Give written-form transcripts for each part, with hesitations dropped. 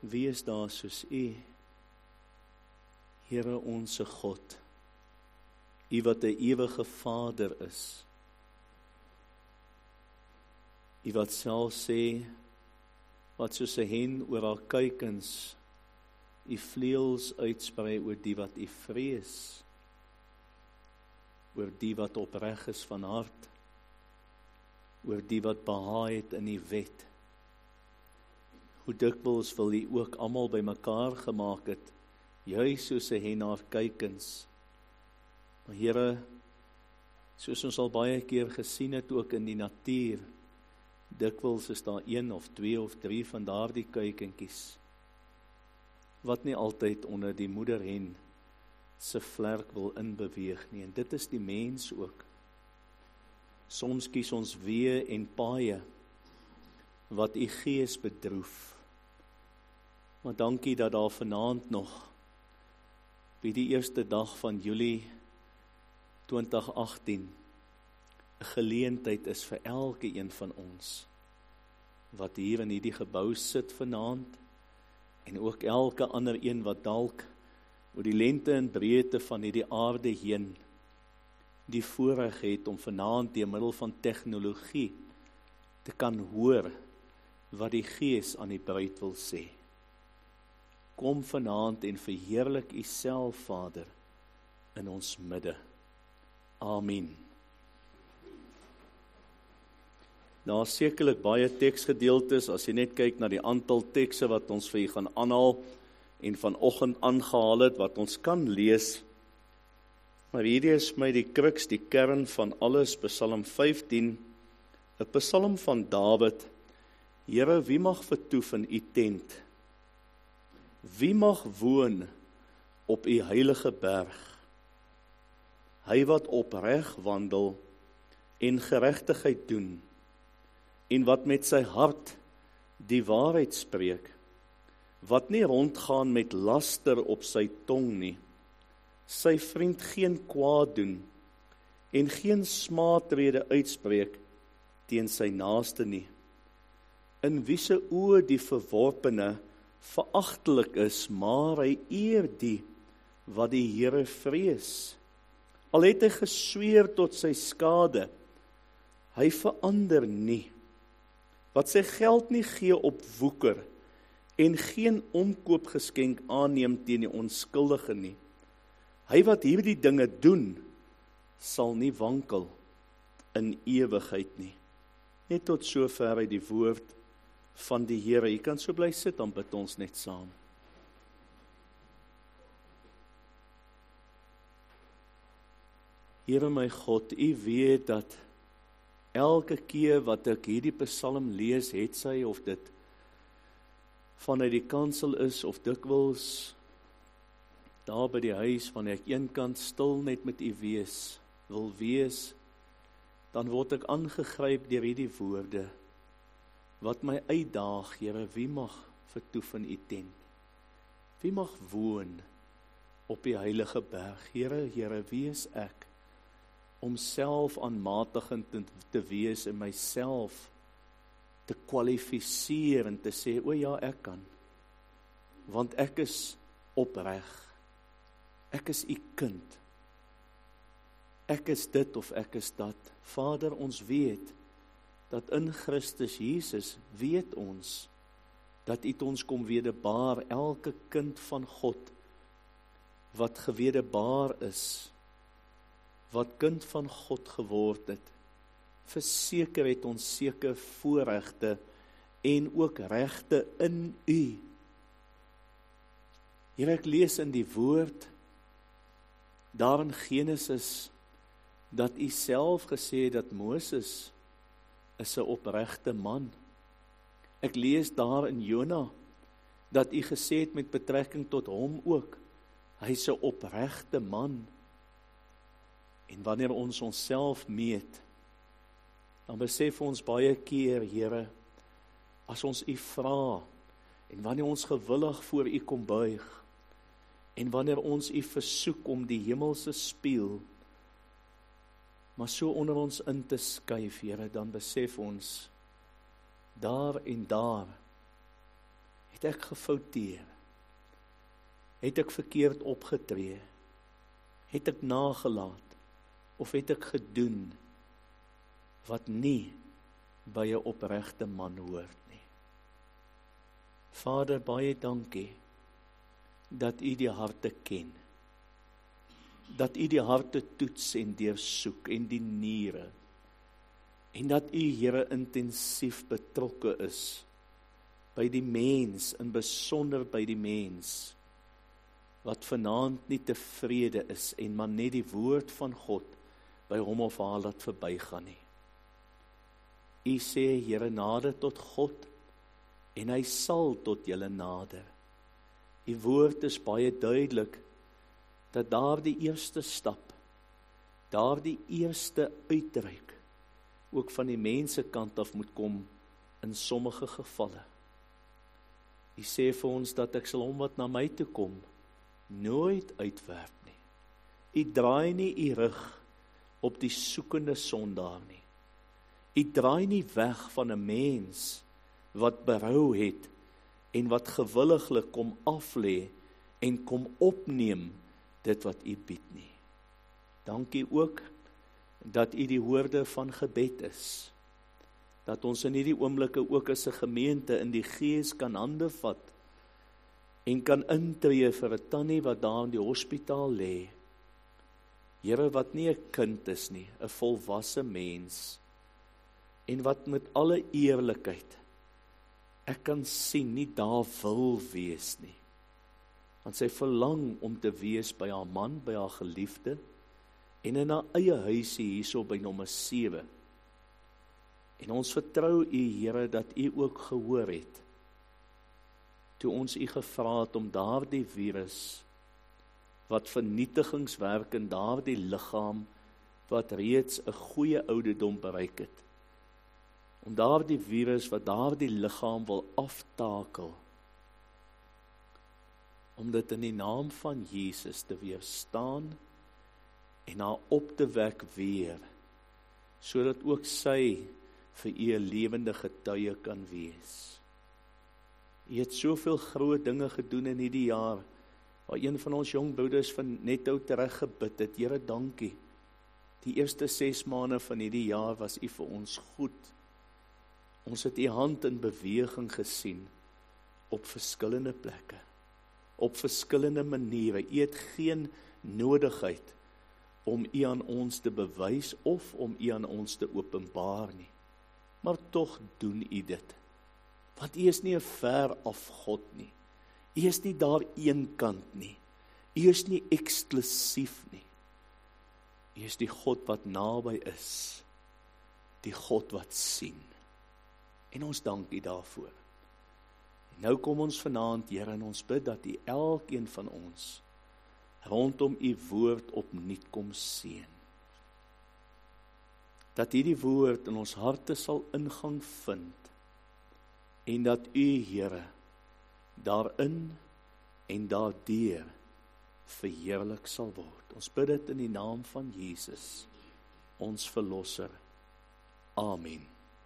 Wie is daar soos U? Here onse God, U wat 'n ewige Vader is, U wat self sê, wat soos 'n hen oor haar kuikens, U vleuels uitsprei oor die wat U vrees, oor die wat opreg is van hart, oor die wat behaag het in die wet. Hoe dikwels wil U ook almal bymekaar gemaak het, juis soos 'n hen haar kuikens. Maar Here, soos ons al baie keer gesien het ook in die natuur, dikwels is daar 1 of 2 of 3 van daardie kuikentjies, wat nie altyd onder die moederhen se vlerk wil inbeweeg nie, en dit is die mens ook. Soms kies ons weë en paaie, wat U gees bedroef. Maar dankie dat daar vanaand nog, by die eerste dag van Julie 2018, 'n geleentheid is vir elke een van ons, wat hier in hierdie gebou sit vanaand, en ook elke ander een wat dalk oor die lengte en breedte van hierdie aarde heen, die voorreg het om vanaand deur middel van tegnologie te kan hoor wat die Gees aan die bruid wil sê. Kom vanaand en verheerlik U self, Vader, in ons midde. Amen. Daar is sekerlik baie teksgedeeltes, as jy net kyk na die aantal tekste wat ons vir U gaan aanhaal, en vanoggend aangehaal het, wat ons kan lees. Maar hierdie is my die kruks, die kern van alles, Psalm 15, 'n psalm van Dawid. Here, wie mag vertoef in U tent? Wie mag woon op U heilige berg? Hy wat opreg wandel en geregtigheid doen, en wat met sy hart die waarheid spreek, wat nie rondgaan met laster op sy tong nie, sy vriend geen kwaad doen, en geen smaatrede uitspreek teen sy naaste nie, in wie se oë die verworpene veragtelik is, maar hy eer die wat die Here vrees. Al het hy gesweer tot sy skade, hy verander nie, wat sy geld nie gee op woeker, en geen omkoopgeskenk aanneem teen die onskuldige nie. Hy wat hierdie dinge doen, sal nie wankel in ewigheid nie. Net tot sover uit die woord van die Here. Jy kan so bly sit, dan bid ons net saam. Here my God, U weet dat elke keer wat ek hierdie psalm lees, het sy of dit vanuit die kansel is, of dikwels daar by die huis, wanneer ek eenkant stil net met U wil wees, dan word ek aangegryp deur hierdie woorde, wat my uitdaag, Here, wie mag vertoef in U tent? Wie mag woon op U heilige berg? Here, wie is ek, om self aanmatigend te wees en myself te kwalifiseer en te sê, o ja, ek kan, want ek is opreg, ek is U kind, ek is dit of ek is dat. Vader, ons weet, dat in Christus Jesus weet ons, dat U ons kom wederbaar, elke kind van God, wat gewederbaar is, wat kind van God geword het, verseker het ons seker voorregte en ook regte in U. Here, ek lees in die woord, daar in Genesis, dat U self gesê dat Moses is 'n opregte man. Ek lees daar in Jona, dat U gesê het met betrekking tot hom ook, hy's 'n opregte man. En wanneer ons onsself meet, dan besef ons baie keer, Here, as ons U vra, en wanneer ons gewillig voor U kom buig, en wanneer ons U versoek om die hemelse spieël, maar so onder ons in te skuif, Here, dan besef ons, daar en daar Het ek gefouteer? Het ek verkeerd opgetree? Het ek nagelaat? Of het ek gedoen wat nie by 'n opregte man hoort nie? Vader, baie dankie dat U die harte ken. Dat U die harte toets en deursoek en die niere. En dat U, Here, intensief betrokke is by die mens, in besonder by die mens, wat vanaand nie tevrede is en maar net die woord van God by hom of haar laat verbygaan nie. U sê, Here, nader tot God, en hy sal tot julle nader. U woord is baie duidelik, dat daar die eerste stap, daar die eerste uitreik, ook van die mense kant af moet kom, in sommige gevalle. U sê vir ons, dat ek sal hom wat na my toe kom, nooit uitwerp nie. U draai nie u rug op die soekende sondaar nie. U draai nie weg van 'n mens, wat berou het, en wat gewilliglik kom aflê, en kom opneem, dit wat U bied nie. Dankie ook, dat U die hoorde van gebed is, dat ons in hierdie oomblikke ook as 'n gemeente in die Gees kan hande vat, en kan intree vir 'n tannie wat daar in die hospitaal lê. Here, wat nie 'n kind is nie, 'n volwasse mens, en wat met alle eerlikheid, ek kan sien, nie daar wil wees nie. Want sy verlang om te wees by haar man, by haar geliefde, en in haar eie huisie hierso by nommer 7. En ons vertrou U, Here, dat U ook gehoor het, toe ons U gevra het om daardie virus, wat vernietigingswerk in daardie liggaam, wat reeds 'n goeie ouderdom bereik het, om daardie virus wat daardie liggaam wil aftakel, om dit in die naam van Jesus te weerstaan en haar op te wek weer, sodat ook sy vir U 'n lewende getuie kan wees. U het soveel groot dinge gedoen in hierdie jaar, waar een van ons jong broeders van Netto terug gebid het. Here, dankie. Die eerste 6 maande van hierdie jaar was U vir ons goed. Ons het U hand in beweging gesien, op verskillende plekke, op verskillende maniere. U het geen nodigheid om U aan ons te bewys, of om U aan ons te openbaar nie. Maar tog doen U dit. Want U is nie 'n ver af God nie. U is nie daar een kant nie. U is nie eksklusief nie. U is die God wat naby is. Die God wat sien. En ons dank U daarvoor. En nou kom ons vanaand, Here, en ons bid dat U elkeen van ons rondom U woord opnuut kom seën. Dat hierdie woord in ons harte sal ingang vind, en dat U, Here, daarin en daardeur verheerlik sal word. Ons bid dit in die naam van Jesus, ons Verlosser. Amen.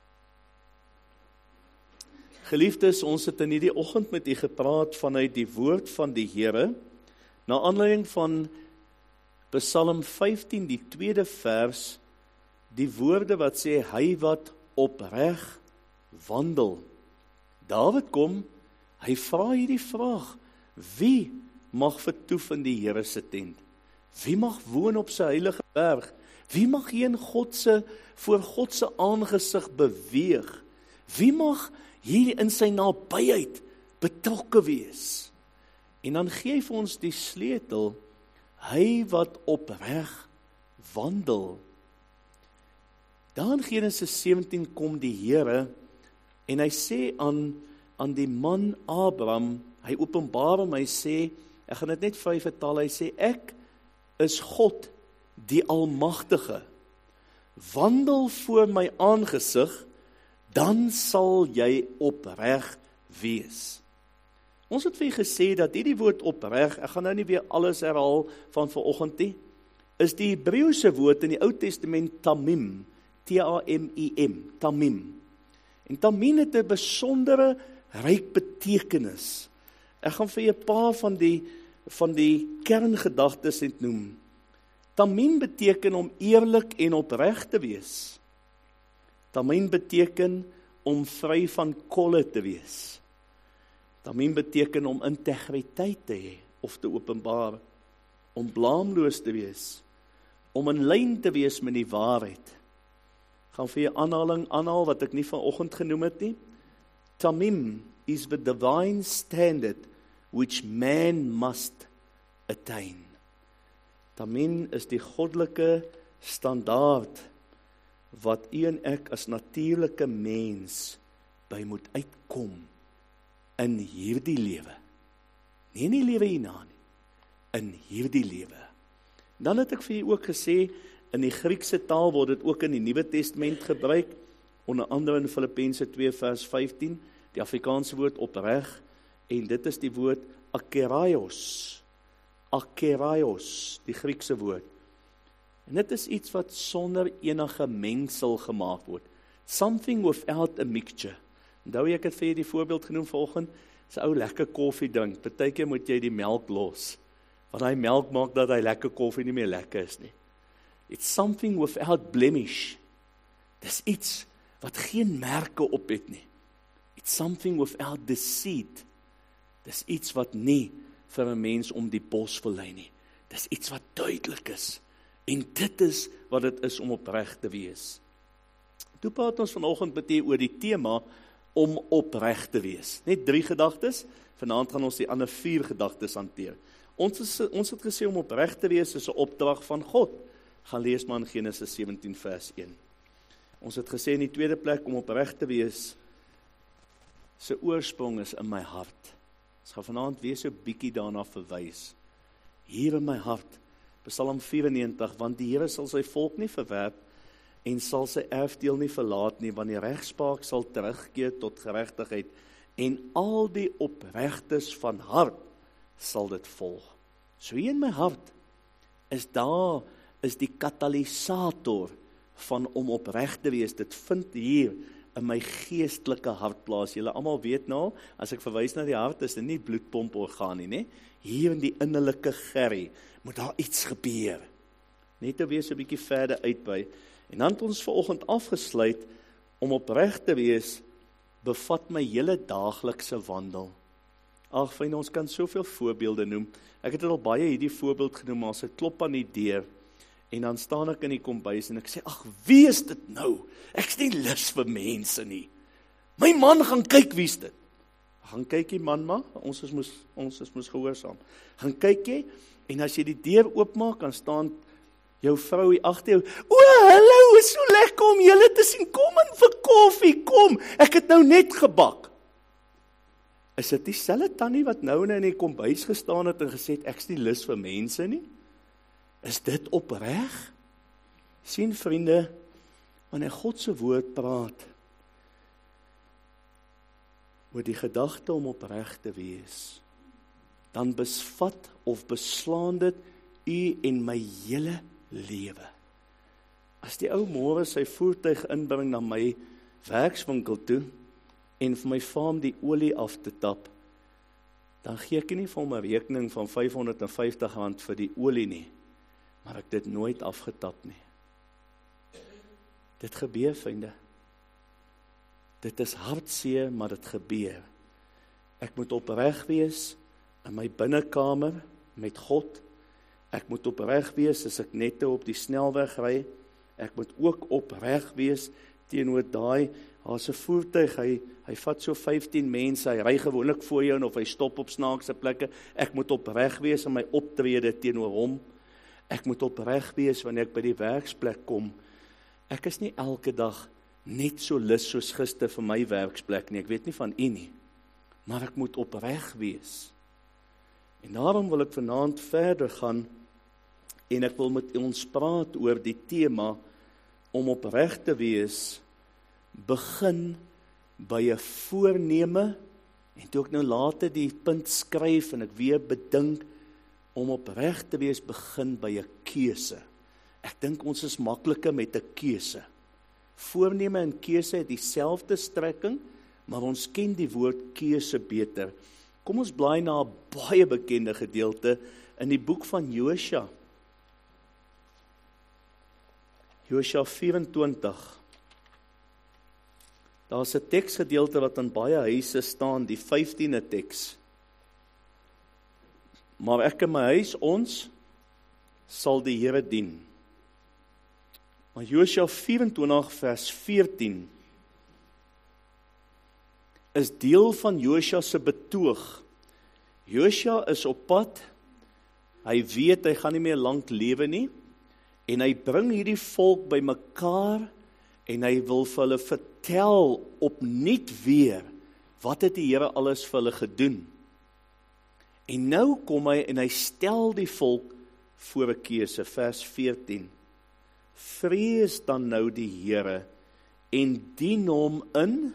Geliefdes, ons het in hierdie oggend met U gepraat vanuit die woord van die Here, na aanleiding van Psalm 15, die 2de vers, die woorde wat sê, hy wat opreg wandel. David kom, hy vra hierdie vraag, wie mag vertoef in die Here se tent? Wie mag woon op sy heilige berg? Wie mag hier in voor God se aangesig beweeg? Wie mag hier in sy nabyheid betrokke wees? En dan gee hy vir ons die sleutel, hy wat opreg wandel. Daar in Genesis 17 kom die Here, en hy sê aan die man Abraham, hy openbaar hom, hy sê, ek gaan dit net vir hy vertaal, hy sê, ek is God, die Almagtige. Wandel voor my aangesig, dan sal jy opreg wees. Ons het vir jy gesê dat hierdie woord opreg, ek gaan nou nie weer alles herhaal van vanoggend nie, is die Hebreëse woord in die Ou Testament tamim, T-A-M-I-M, tamim. En tamim het 'n besondere ryk betekenis. Ek gaan vir julle 'n paar van die kerngedagtes net noem. Tamim beteken om eerlik en opreg te wees. Tamim beteken om vry van kolle te wees. Tamim beteken om integriteit te hê of te openbaar, om blaamloos te wees, om in lyn te wees met die waarheid. Ek gaan vir 'n aanhaling aanhaal wat ek nie vanoggend genoem het nie. Tamim is the divine standard which man must attain. Tamim is die goddelike standaard wat u en ek as natuurlike mens by moet uitkom in hierdie lewe. Nie in die lewe hierna nie, in hierdie lewe. Dan het ek vir u ook gesê, in die Griekse taal word dit ook in die Nuwe Testament gebruik, onder andere in Filippense 2 vers 15, die Afrikaanse woord opreg, en dit is die woord akeraios, die Griekse woord. En dit is iets wat sonder enige mengsel gemaak word. Something without a mixture. Onthou ek het vir jy die voorbeeld genoem vanoggend, as 'n ou lekker koffie drink, partykeer moet jy die melk los, want hy melk maak dat hy lekker koffie nie meer lekker is nie. It's something without blemish. Dis iets wat geen merke op het nie. It's something without deceit. Dis iets wat nie vir 'n mens om die bos wil lei nie. Dis iets wat duidelik is. En dit is wat dit is om opreg te wees. Toe praat ons vanoggend met u oor die tema om opreg te wees. Net 3 gedagtes, vanaand gaan ons die ander 4 gedagtes hanteer. Ons het gesê om opreg te wees is 'n opdrag van God. Gaan lees maar in Genesis 17 vers 1. Ons het gesê in die tweede plek om opreg te wees, sy oorsprong is in my hart. Ons gaan vanaand weer so bietjie daarna verwys. Hier in my hart, Psalm 94, want die Here sal sy volk nie verwerp en sal sy erfdeel nie verlaat nie, want die regspraak sal terugkeer tot geregtigheid en al die opregtes van hart sal dit volg. So hier in my hart is die katalisator van om opreg te wees. Dit vind hier in my geestelike hart plaas. Julle almal weet nou, as ek verwys na die hart, is dit nie bloedpomporgaan nie, hier in die innerlike gerrie moet daar iets gebeur. Net te wees 'n bietjie verder uitby. En dan het ons vanoggend afgesluit om opreg te wees, bevat my hele daaglikse wandel. Ag, vriende, ons kan soveel voorbeelde noem. Ek het al baie hierdie voorbeeld genoem, as ek klop aan die deur, en dan staan ek in die kombuis, en ek sê, ag, wie is dit nou? Ek is nie lus vir mense nie. My man gaan kyk, wie is dit? Gaan kyk jy man, maar, ons is moes gehoorsaam. Gaan kyk jy, en as jy die deur oopmaak, dan staan jou vrou hier agter jou, o, hallo, is so lekker om julle te sien, kom in vir koffie, kom, ek het nou net gebak. Is dit dieselfde tannie wat nou in die kombuis gestaan het en gesê het, ek is nie lus vir mense nie? Is dit opreg? Sien vriende, wanneer God se woord praat oor die gedagte om opreg te wees, dan besvat of beslaan dit u en my hele lewe. As die ou môre sy voertuig inbring na my werkswinkel toe en vir my farm die olie af te tap, dan gee ek nie vir hom 'n rekening van R550 vir die olie nie, maar ek dit nooit afgetap nie. Dit gebeur, vriende. Dit is hartseer, maar dit gebeur. Ek moet opreg wees in my binnekamer met God. Ek moet opreg wees as ek net op die snelweg ry. Ek moet ook opreg wees teenoor daai, as 'n voertuig, hy vat so 15 mense, hy ry gewoonlik voor jou of hy stop op snaakse plekke. Ek moet opreg wees in my optrede teenoor hom. Ek moet opreg wees wanneer ek by die werksplek kom. Ek is nie elke dag net so lus soos gister vir my werksplek nie. Ek weet nie van u nie. Maar ek moet opreg wees. En daarom wil ek vanaand verder gaan en ek wil met ons praat oor die tema om opreg te wees, begin by 'n voorneme, en toe ek nou later die punt skryf en ek weer bedink, om opreg te wees, begin by 'n keuse. Ek dink ons is makliker met 'n keuse. Voorneme en keuse het dieselfde strekking, maar ons ken die woord keuse beter. Kom ons blaai na 'n baie bekende gedeelte in die boek van Josua. Josua 24. Daar's 'n teksgedeelte wat in baie huise staan, die 15de teks. Maar ek in my huis, ons sal die Here dien. Maar Josua 24 vers 14 is deel van Josua se betoog. Josua is op pad, hy weet hy gaan nie meer lank lewe nie, en hy bring hierdie volk by mekaar, en hy wil vir hulle vertel opnuut weer, wat het die Here alles vir hulle gedoen. En nou kom hy en hy stel die volk voor 'n keuse, vers 14. Vrees dan nou die Here en dien hom in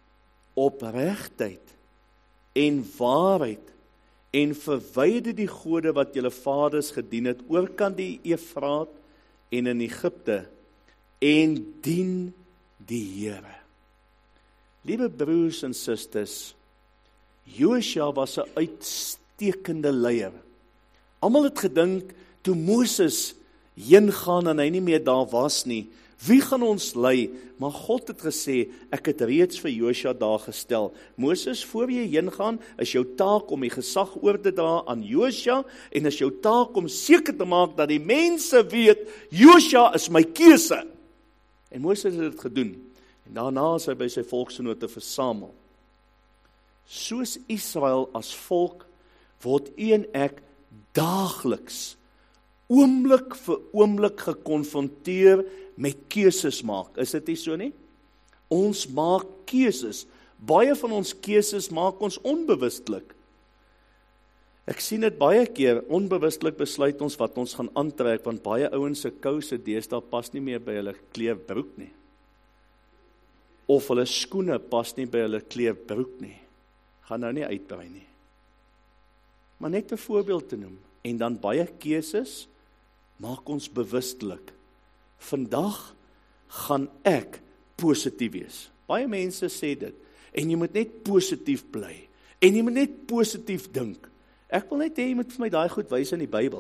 opregtheid en waarheid en verwyder die gode wat julle vaders gedien het oorkant die Efraat en in Egipte en dien die Here. Liewe broers en susters, Josua was 'n uitstekende leier. Almal het gedink toe Moses heen gaan en hy nie meer daar was nie, wie gaan ons lei? Maar God het gesê, ek het reeds vir Josua daar gestel. Moses, voor jy heen gaan, is jou taak om die gesag oor te dra aan Josua, en is jou taak om seker te maak dat die mense weet, Josua is my keuse. En Moses het dit gedoen, en daarna is hy by sy volksgenote versamel. Soos Israel as volk, word u en ek daagliks, oomblik vir oomblik gekonfronteer met keuses maak. Is dit nie so nie? Ons maak keuses. Baie van ons keuses maak ons onbewustelik. Ek sien dit baie keer, onbewustelik besluit ons wat ons gaan aantrek, want baie ouens se kouse deesdae pas nie meer by hulle kleerbroek nie. Of hulle skoene pas nie by hulle kleerbroek nie. Gaan nou nie uitbrei nie. Maar net 'n voorbeeld te noem. En dan baie keuses maak ons bewustelik. Vandag gaan ek positief wees. Baie mense sê dit. En jy moet net positief bly. En jy moet net positief dink. Ek wil net hê jy moet vir my daai goed wys in die Bybel.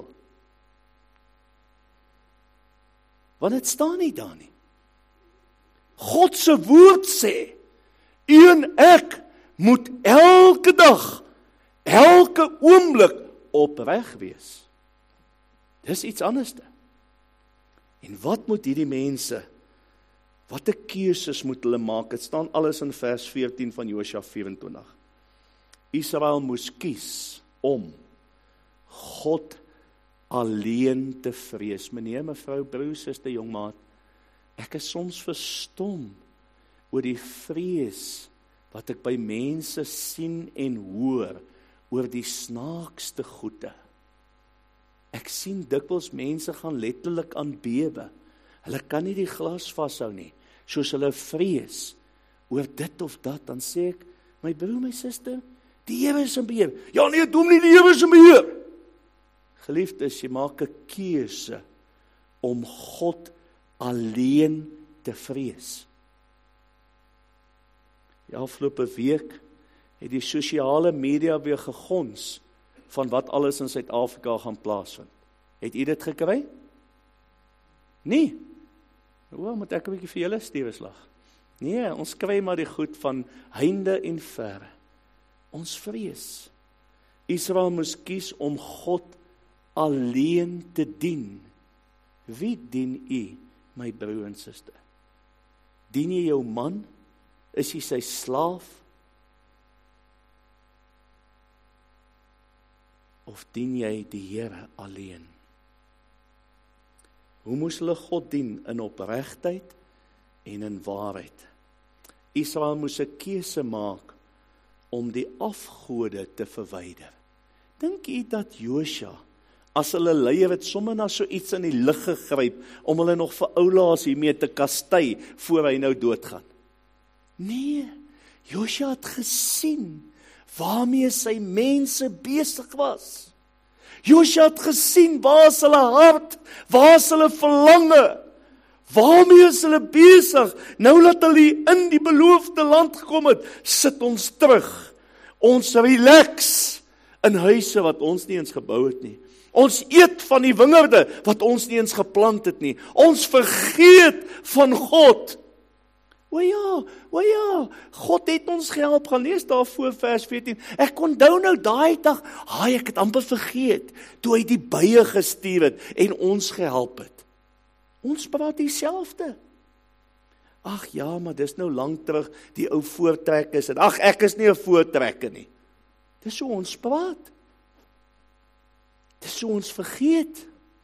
Want dit staan nie daar nie. God se woord sê, u en ek moet elke dag, elke oomblik opreg wees. Dis iets anderste. En wat moet hierdie mense, watter keuses moet hulle maak? Dit staan alles in vers 14 van Josua 24. Israel moes kies om God alleen te vrees. Meneer, mevrou, broer, suster, jongmaat, ek is soms verstom oor die vrees wat ek by mense sien en hoor oor die snaakste goede. Ek sien dikwels mense gaan letterlik aan bewe. Hulle kan nie die glas vashou nie, soos hulle vrees oor dit of dat. Dan sê ek, my broer, my suster, die Here is in beheer. Ja nee, doen nie, die Here is in beheer. Geliefdes, jy maak 'n keuse om God alleen te vrees. Die afgelope week het die sosiale media weer gegons van wat alles in Suid-Afrika gaan plaasvind. Het u dit gekry? Nee. Moet ek 'n bietjie vir julle stuur slag? Nee, ons kry maar die goed van heinde en verre. Ons vrees. Israel moes kies om God alleen te dien. Wie dien u, my broer en suster? Dien jy jou man? Is jy sy slaaf? Of dien jy die Here alleen? Hoe moes hulle God dien? In opregtheid en in waarheid. Israel moes 'n keuse maak om die afgode te verwyder. Dink u dat Josua, as hulle leier het, sommer na so iets in die lug gegryp, om hulle nog vir oulaas hiermee te kastei, voor hy nou doodgaan? Nee, Josua het gesien waarmee sy mense besig was. Josua het gesien waar is hulle hart, waar is hulle verlange, Waarmee is hulle besig? Nou dat hulle in die beloofde land gekom het, sit ons terug. Ons relax in huise wat ons nie eens gebou het nie. Ons eet van die wingerde wat ons nie eens geplant het nie. Ons vergeet van God. O ja, God het ons gehelp. Gaan lees daar voor vers 14. Ek onthou nou daai dag, ek het amper vergeet, toe hy die bye gestuur het en ons gehelp het. Ons praat dieselfde. Ag ja, maar dis nou lank terug, die ou voortrekkers. Ag, ek is nie 'n voortrekker nie. Dis hoe ons praat. Dis hoe ons vergeet.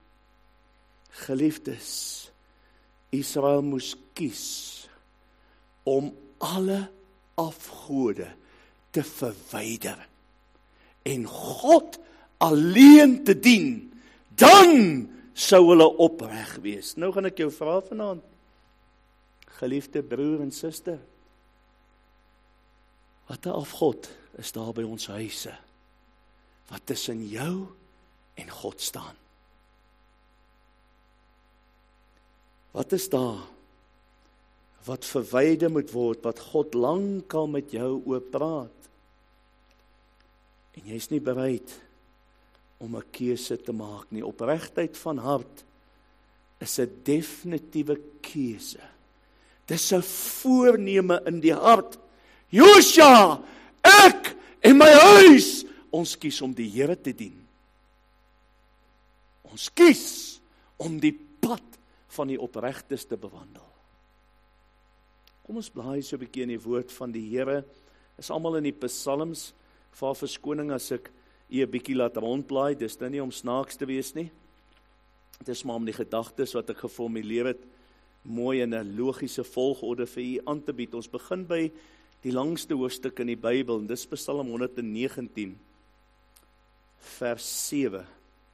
Geliefdes, Israel moes kies om alle afgode te verwyder en God alleen te dien, dan sou hulle opreg wees. Nou gaan ek jou vra vanaand, geliefde broer en suster, wat 'n afgod is daar by ons huise, wat tussen jou en God staan? Wat is daar wat verwyder moet word, wat God lankal met jou oor praat? En jy is nie bereid om 'n keuse te maak nie. Opregtheid van hart is 'n definitiewe keuse. Dis 'n voorneme in die hart. Josua, ek en my huis, ons kies om die Here te dien. Ons kies om die pad van die opregtes te bewandel. Kom ons blaai so 'n bietjie in die woord van die Here. Is almal in die psalms. Vra verskoning as ek 'n bietjie laat rondblaai. Dis nou nie om snaaks te wees nie. Dit is maar om die gedagtes wat ek geformuleer het mooi in 'n logiese volgorde vir u aan te bied. Ons begin by die langste hoofstuk in die Bybel, en dis Psalm 119 vers 7.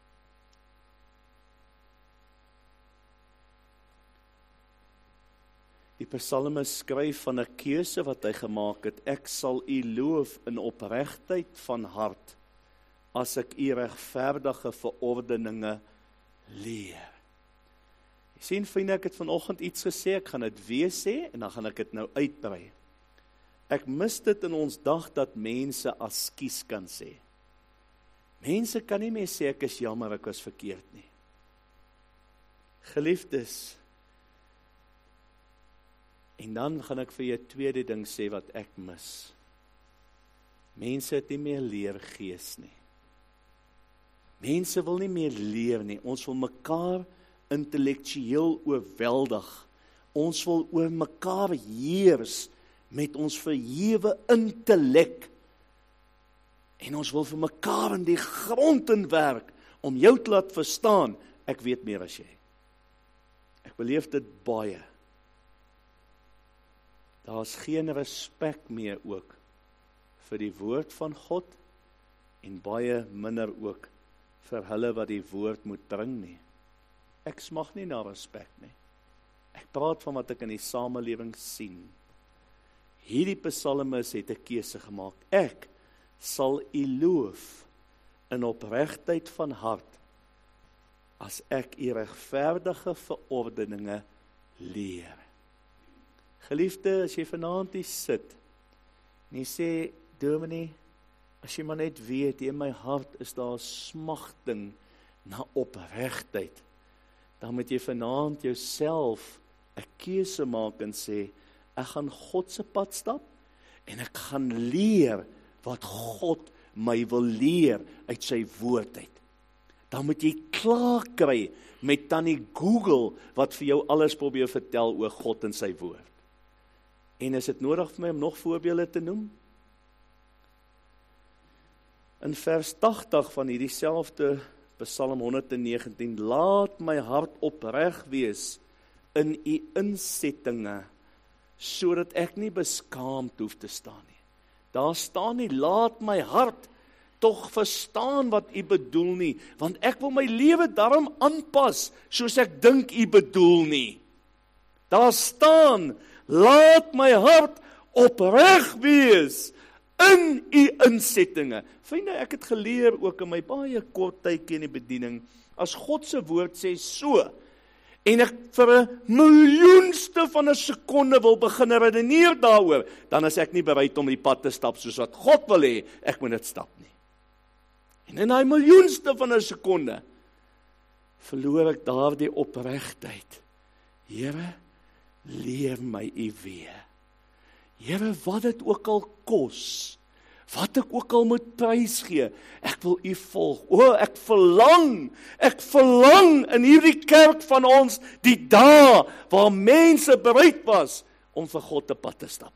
Die psalmis skryf van 'n keuse wat hy gemaak het. Ek sal u loof in opregtheid van hart, as ek u regverdige verordeninge leer. Jy sien, vriende, ek het vanoggend iets gesê, ek gaan dit weer sê, en dan gaan ek dit nou uitbrei. Ek mis dit in ons dag, dat mense askies kan sê. Mense kan nie meer sê, ek is jammer, ek was verkeerd nie. Geliefdes, en dan gaan ek vir jou 'n tweede ding sê wat ek mis. Mense het nie meer leergees nie. Mense wil nie meer leer nie. Ons wil mekaar intellektueel oorweldig. Ons wil oor mekaar heers met ons verhewe intellek. En ons wil vir mekaar in die grond in werk om jou te laat verstaan, ek weet meer as jy. Ek beleef dit baie. Daar's geen respek meer ook vir die woord van God en baie minder ook vir hulle wat die woord moet bring nie. Ek smag nie na respek nie. Ek praat van wat ek in die samelewing sien. Hierdie psalmis het 'n keuse gemaak. Ek sal u loof in opregtheid van hart, as ek u regverdige verordeninge leer. Geliefde, as jy vanaand hier sit, en jy sê, dominee, as jy maar net weet, in my hart is daar smagting na opregtheid, dan moet jy vanaand jouself 'n keuse maak en sê, ek gaan God se pad stap, en ek gaan leer wat God my wil leer uit sy woord uit. Dan moet jy klaar kry met tannie Google, wat vir jou alles probeer vertel oor God en sy woord. En is dit nodig vir my om nog voorbeelde te noem? In vers 80 van hierdie selfde Psalm 119, laat my hart opreg wees in u insettinge, sodat ek nie beskaamd hoef te staan nie. Daar staan nie, laat my hart tog verstaan wat u bedoel nie, want ek wil my lewe daarom aanpas, soos ek dink u bedoel nie. Daar staan, laat my hart opreg wees in u insettinge. Vriende, ek het geleer ook in my baie kort tydjie in die bediening, as God se woord sê so, en ek vir 'n miljoenste van 'n sekonde wil begin redeneer daaroor, dan is ek nie bereid om die pad te stap soos wat God wil hê, ek moet dit stap nie. En in daai miljoenste van 'n sekonde, verloor ek daardie opregtheid. Here, leer my U weer. Here, wat dit ook al kos, wat ek ook al moet prys gee, ek wil U volg. O, ek verlang in hierdie kerk van ons, die dae waar mense bereid was om vir God 'n pad te stap.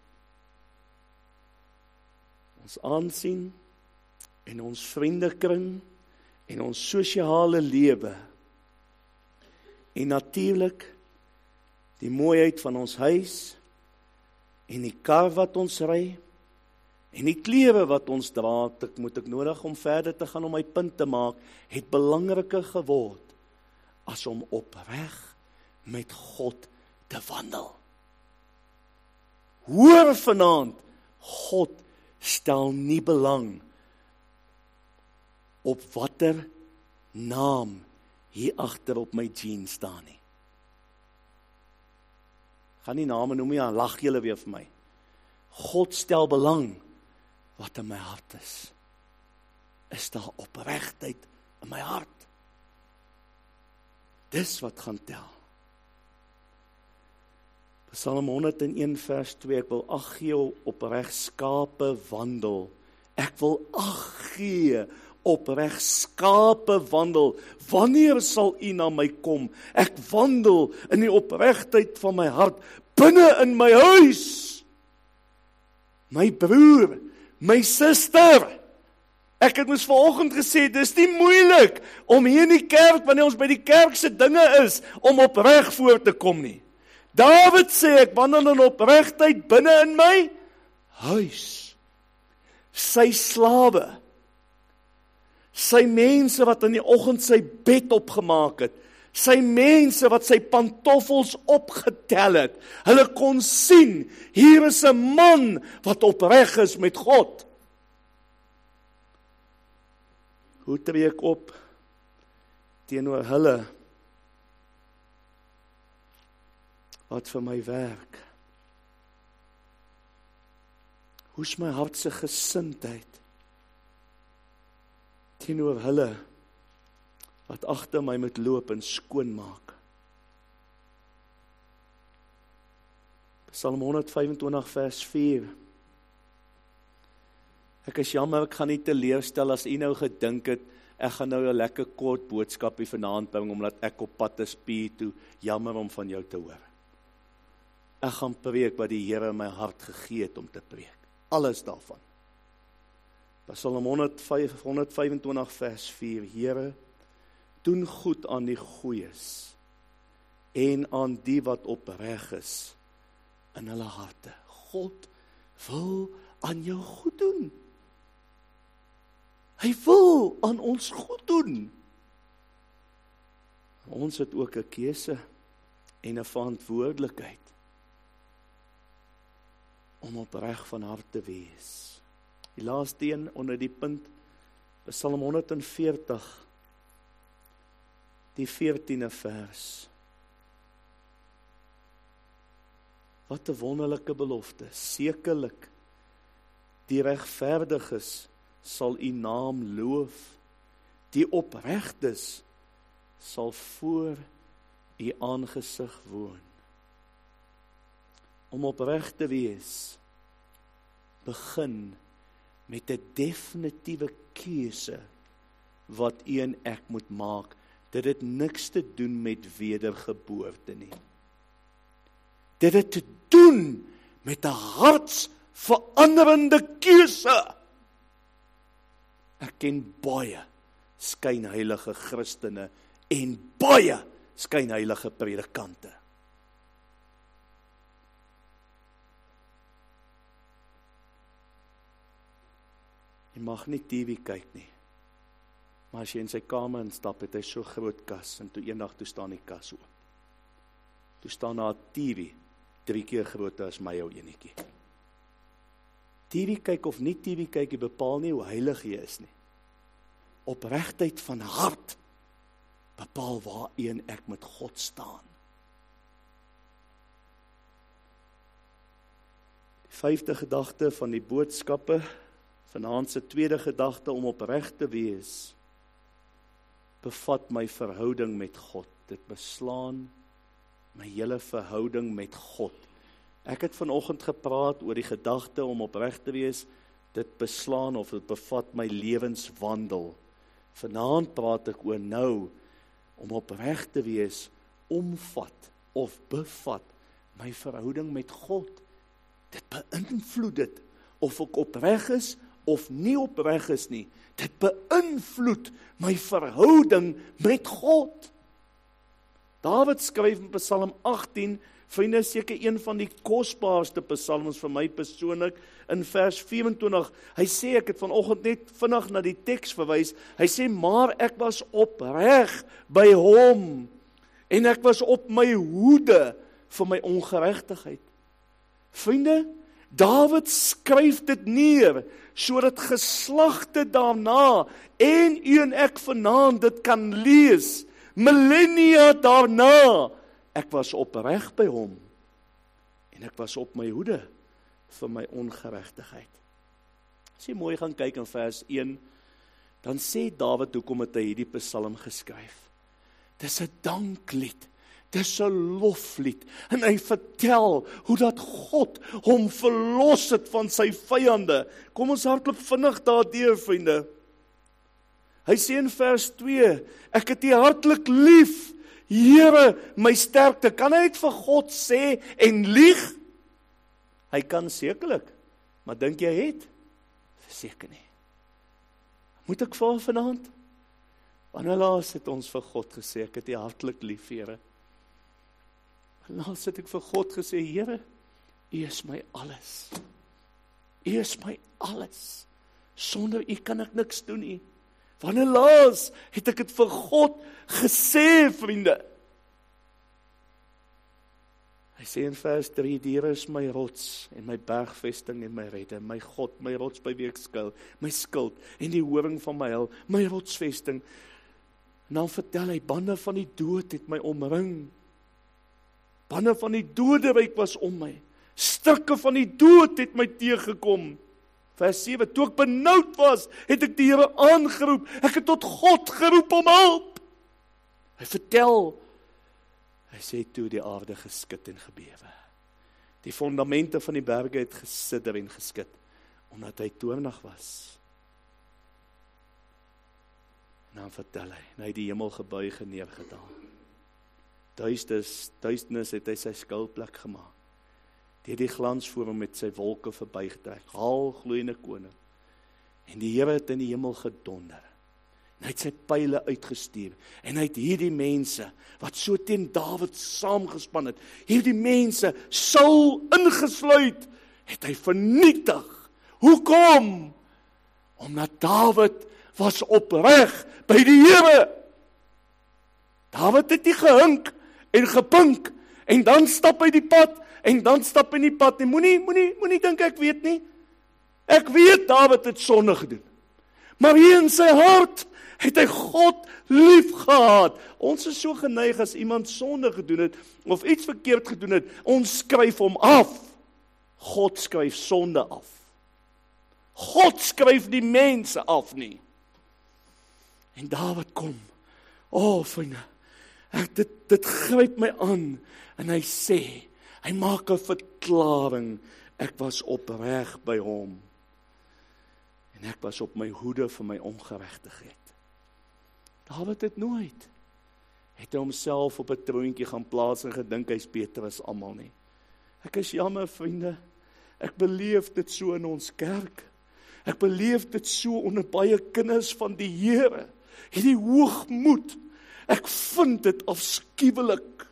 Ons aansien en ons vriendekring en ons sosiale lewe en natuurlik die mooiheid van ons huis en die kar wat ons ry en die klere wat ons dra, moet ek nodig om verder te gaan om my punt te maak, het belangriker geword as om opreg met God te wandel. Hoor vanaand, God stel nie belang op watter naam hier agter op my jeans staan nie. Gaan nie name noem nie, dan lag julle weer vir my. God stel belang wat in my hart is. Is daar opregtheid in my hart? Dis wat gaan tel. Psalm 101 vers 2, ek wil ag gee op regskape wandel. Ek wil ag gee op regskape wandel. Wanneer sal U na my kom? Ek wandel in die opregtheid van my hart, binne in my huis. My broer, my suster, ek het mos vanoggend gesê, dis nie moeilik om hier in die kerk, wanneer ons by die kerk se dinge is, om opreg voor te kom nie. David sê, ek wandel in opregtheid binne in my huis. Sy slawe, sy mense wat in die oggend sy bed opgemaak het, sy mense wat sy pantoffels opgetel het, hulle kon sien, hier is 'n man wat opreg is met God. Hoe tree ek op teenoor hulle wat vir my werk? Hoe's my hart se gesindheid teenoor hulle wat agter my moet loop en skoonmaak? Psalm 125 vers 4. Ek is jammer, ek gaan nie teleurstel as u nou gedink het, ek gaan nou 'n lekker kort boodskapie vanaand bring, omdat ek op pad is Pier toe, jammer om van jou te hoor. Ek gaan preek wat die Here in my hart gegee het om te preek. Alles daarvan. Psalm 125 vers 4, Here, doen goed aan die goeies en aan die wat opreg is in hulle harte. God wil aan jou goed doen. Hy wil aan ons goed doen. Ons het ook 'n keuse en 'n verantwoordelikheid om opreg van hart te wees. Die laaste een onder die punt, Psalm 140, die 14de vers. Wat 'n wonderlike belofte. Sekerlik, die regverdiges sal u naam loof. Die opregtes sal voor u aangesig woon. Om opreg te wees, begin met 'n definitiewe keuse wat u en ek moet maak. Dit het niks te doen met wedergeboorte nie. Dit het te doen met 'n hartsveranderende keuse. Ek ken baie skynheilige Christene en baie skynheilige predikante. Jy mag nie TV kyk nie. Maar as jy in sy kamer instap, het hy so groot kas, en toe eendag toe staan die kas oop. Toe staan daar 'n TV, 3 keer groter as my ou enetjie. TV kyk of nie TV kyk, jy bepaal nie hoe heilig jy is nie. Opregtheid van hart bepaal waar een ek met God staan. 5de gedagte van die boodskappe, vanaand se tweede gedagte om opreg te wees, bevat my verhouding met God. Dit beslaan my hele verhouding met God. Ek het vanoggend gepraat oor die gedagte om opreg te wees, dit beslaan of dit bevat my lewenswandel. Vanaand praat ek oor nou, om opreg te wees, omvat of bevat my verhouding met God. Dit beïnvloed dit, of ek opreg is, of nie opreg is nie. Dit beïnvloed my verhouding met God. David skryf in Psalm 18, vriende, seker een van die kosbaarste psalms vir my persoonlik, in vers 24, hy sê, ek het vanoggend net vinnig na die teks verwys, hy sê, maar ek was opreg by hom, en ek was op my hoede vir my ongeregtigheid. Vriende, David skryf dit neer, sodat geslagte daarna, en u en ek vanaand dit kan lees, millennia daarna, ek was opreg by hom, en ek was op my hoede vir my ongeregtigheid. As jy mooi gaan kyk in vers 1, dan sê David, hoekom het hy hierdie psalm geskryf? Dis 'n danklied, dis 'n loflied, en hy vertel hoe dat God hom verlos het van sy vyande. Kom ons hardloop vinnig daardeur, vriende. Hy sê in vers 2, ek het U hartlik lief, Here, my sterkte. Kan hy dit vir God sê en lieg? Hy kan sekerlik, maar dink jy het? Verseker nie. Moet ek vra vanaand? Wanneer laas het ons vir God gesê, ek het U hartlik lief, Here? Laas het ek vir God gesê, Here, U is my alles. U is my alles. Sonder U kan ek niks doen nie. Wanneer laas het ek dit vir God gesê, vriende? Hy sê in vers 3, die Here is my rots en my bergvesting en my redder, my God, my rots by wie ek skuil, my skild en die horing van my heil, my rotsvesting. En dan vertel hy, bande van die dood het my omring. Bande van die doderyk was om my. Strikke van die dood het my teëgekom. Vers 7, toe ek benoud was, het ek die Here aangeroep. Ek het tot God geroep om hulp. Hy vertel, hy sê toe die aarde geskit en gebewe. Die fondamente van die berge het gesidder en geskit, omdat hy toornig was. En dan vertel hy, en hy het die hemel gebuig en neergedaal. Duisternis het hy sy skuilplek gemaak. Deur die glans voor hom met sy wolke verbygetrek, haal gloeiende koning. En die Here het in die hemel gedonder. En hy het sy pyle uitgestuur. En hy het hierdie mense, wat so teen Dawid saamgespan het, hierdie mense, Saul ingesluit, het hy vernietig. Hoekom? Omdat Dawid was opreg by die Here. Dawid het nie gehink en gepink, en dan stap hy die pad, en dan stap hy die pad, en moenie dink ek weet nie. Ek weet Dawid het sonde gedoen. Maar hier in sy hart het hy God lief gehad. Ons is so geneig as iemand sonde gedoen het, of iets verkeerd gedoen het, ons skryf hom af. God skryf sonde af. God skryf die mense af nie. En Dawid kom, vriende, dit gryp my aan, en hy sê, hy maak 'n verklaring, ek was opreg by hom, en ek was op my hoede vir my ongeregtigheid. Dawid het nooit, het hy homself op 'n troontjie gaan plaas en gedink hy's beter as almal nie. Ek is jammer, vriende, ek beleef dit so in ons kerk, ek beleef dit so onder baie kinders van die Here, hierdie hoogmoed, ek vind dit afskuwelik.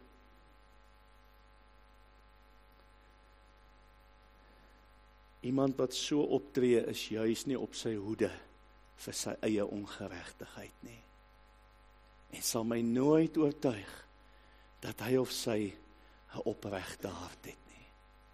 Iemand wat so optree is juis nie op sy hoede vir sy eie ongeregtigheid nie. En sal my nooit oortuig dat hy of sy 'n opregte hart het nie.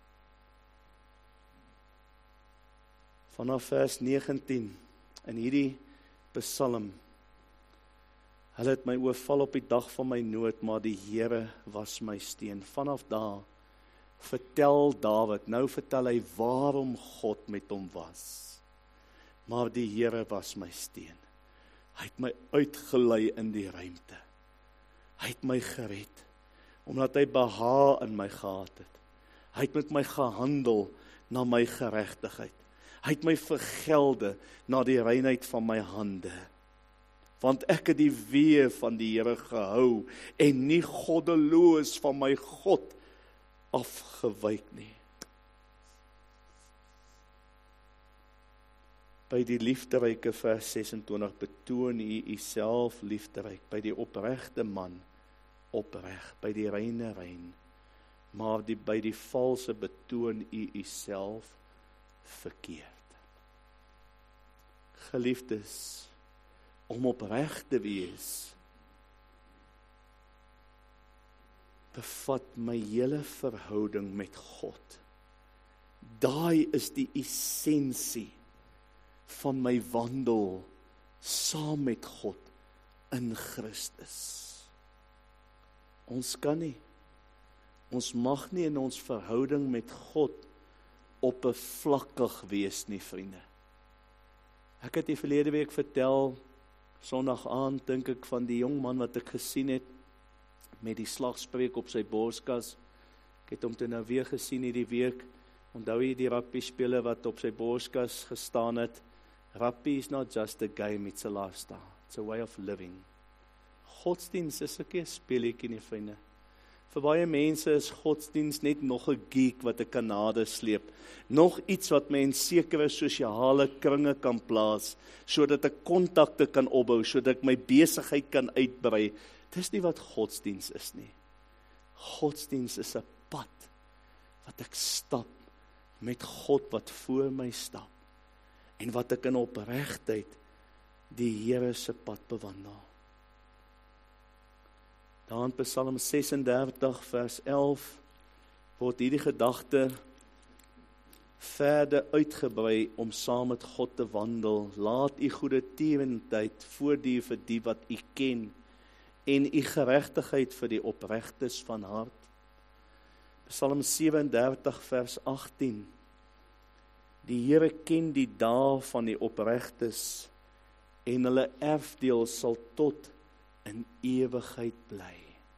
Vanaf vers 19 in hierdie psalm, hulle het my oorval op die dag van my nood, maar die Here was my steun. Vanaf daar vertel Dawid, nou vertel hy waarom God met hom was. Maar die Here was my steun. Hy het my uitgelei in die ruimte. Hy het my gered, omdat hy behaag in my gehad het. Hy het met my gehandel na my geregtigheid. Hy het my vergelde na die reinheid van my hande. Want ek het die weë van die Here gehou en nie goddeloos van my God afgewyk nie. By die liefderyke vers 26 betoon u uself liefderyk, by die opregte man opreg, by die reine rein, maar by die valse betoon u uself verkeerd. Geliefdes, om opreg te wees, bevat my hele verhouding met God. Daai is die essensie van my wandel saam met God in Christus. Ons kan nie, ons mag nie in ons verhouding met God oppervlakkig wees nie, vriende. Ek het die verlede week vertel, Sondag aand dink ek van die jong man wat ek gesien het met die slagspreuk op sy borskas. Ek het hom toe nou weer gesien hierdie week. Onthou jy die rugby speler wat op sy borskas gestaan het? Rugby is not just a game, it's a lifestyle. It's a way of living. Godsdienst is ook 'n speletjie nie, vriende. Vir baie mense is godsdienst net nog 'n geek wat 'n kanade sleep. Nog iets wat my in sekere sosiale kringe kan plaas, sodat ek kontakte kan opbou, sodat ek my besigheid kan uitbrei. Dis nie wat godsdienst is nie. Godsdienst is 'n pad wat ek stap met God wat voor my stap en wat ek in opregtheid die Here se pad bewandel. Daar in Psalm 36 vers 11 word hierdie gedagte verder uitgebrei om saam met God te wandel. Laat u goeie tierendheid voordien vir die wat u ken en u geregtigheid vir die opregtes van hart. Psalm 37 vers 18. Die Here ken die dae van die opregtes en hulle erfdeel sal tot in ewigheid bly.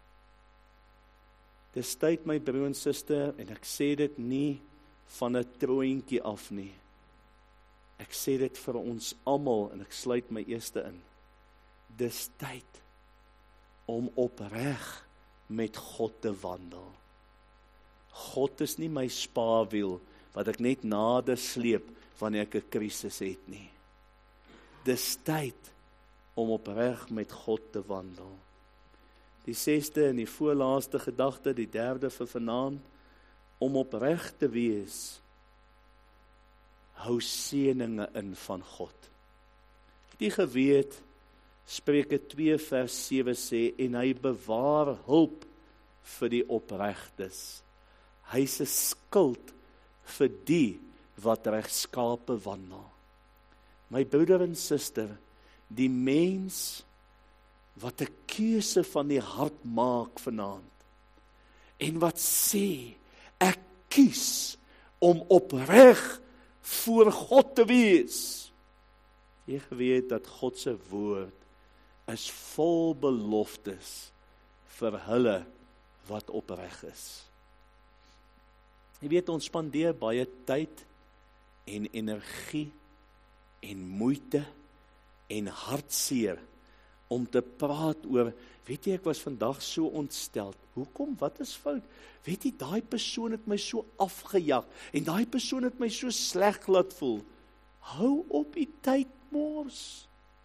Dis tyd, my broer en suster, en ek sê dit nie van 'n troontjie af nie. Ek sê dit vir ons almal en ek sluit my eerste in. Dis tyd om opreg met God te wandel. God is nie my spaarwiel wat ek net nader sleep wanneer ek 'n krisis het nie. Dis tyd om opreg met God te wandel. Die 6de en die voorlaaste gedagte, die 3de vir vanaand, om opreg te wees, hou seëninge in van God. Die geweet, Spreuke 2 vers 7 sê, en hy bewaar hulp vir die opregtes. Hy is 'n skild vir die wat regskape wandel. My broeder en suster, die mens wat 'n keuse van die hart maak vanaand en wat sê, ek kies om opreg voor God te wees. Jy weet dat God se woord is vol beloftes vir hulle wat opreg is. Jy weet, ons spandeer baie tyd en energie en moeite en hartseer om te praat oor, weet jy, ek was vandag so ontsteld. Hoekom? Wat is fout? Weet jy, daai persoon het my so afgejag en daai persoon het my so sleg laat voel. Hou op die tyd mors.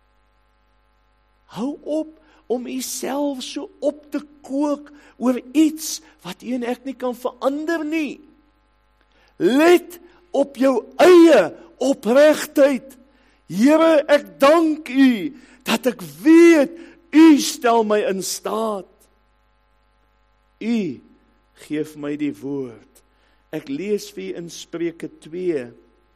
Hou op om jouself so op te kook oor iets wat jy en ek nie kan verander nie. Let op jou eie opregtheid. Here, ek dank u dat ek weet, u stel my in staat. U gee vir my die woord. Ek lees vir u in Spreuke 2,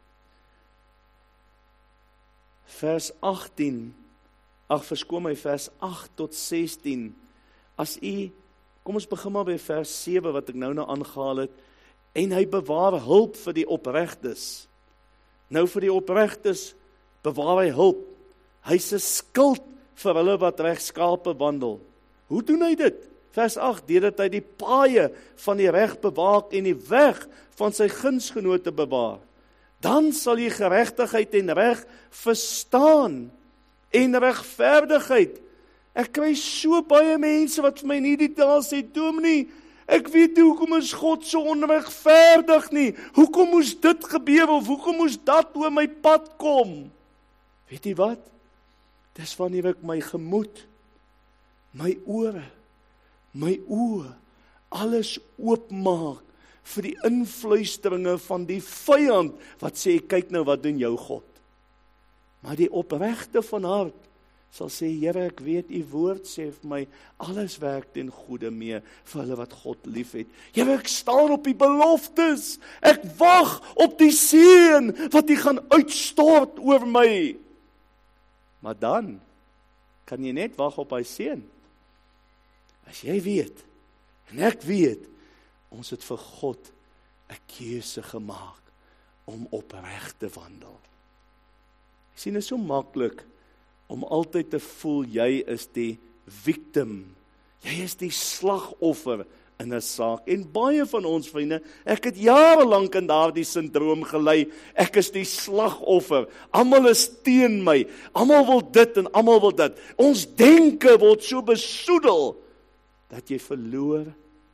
vers 18, vers 8 tot 16. As u, kom ons begin maar by vers 7 wat ek nou aangehaal het. en hy bewaar hulp vir die opregtes. Nou vir die opregtes bewaar hy hulp. Hy's 'n skild vir hulle wat regskape wandel. Hoe doen hy dit? Vers 8, deurdat hy die paaie van die reg bewaak en die weg van sy gunsgenote bewaar. Dan sal jy geregtigheid en reg verstaan en regverdigheid. Ek kry so baie mense wat vir my in hierdie dae sê, Dominee, ek weet nie hoekom is God so onregverdig nie. Hoekom moes dit gebeur of hoekom moes dat oor my pad kom? Weet jy wat? Dis wanneer ek my gemoed, my ore, my oë, alles oopmaak vir die invluisteringe van die vyand, wat sê, kyk nou wat doen jou God. Maar die opregte van hart sal sê, Here, ek weet, u woord sê vir my, alles werk ten goeie mee vir hulle wat God lief het. Here, ek staan op die beloftes, ek wag op die seën wat u gaan uitstort oor my. Maar dan kan jy net wag op hy seën. As jy weet, en ek weet, ons het vir God 'n keuse gemaak om opreg te wandel. Jy sien, dit is so maklik om altyd te voel jy is die victim. Jy is die slagoffer in 'n saak. En baie van ons vriende, ek het jare lank in daardie sindroom gelei. Ek is die slagoffer. Almal is teen my. Almal wil dit en almal wil dit. Ons denke word so besoedel dat jy verloor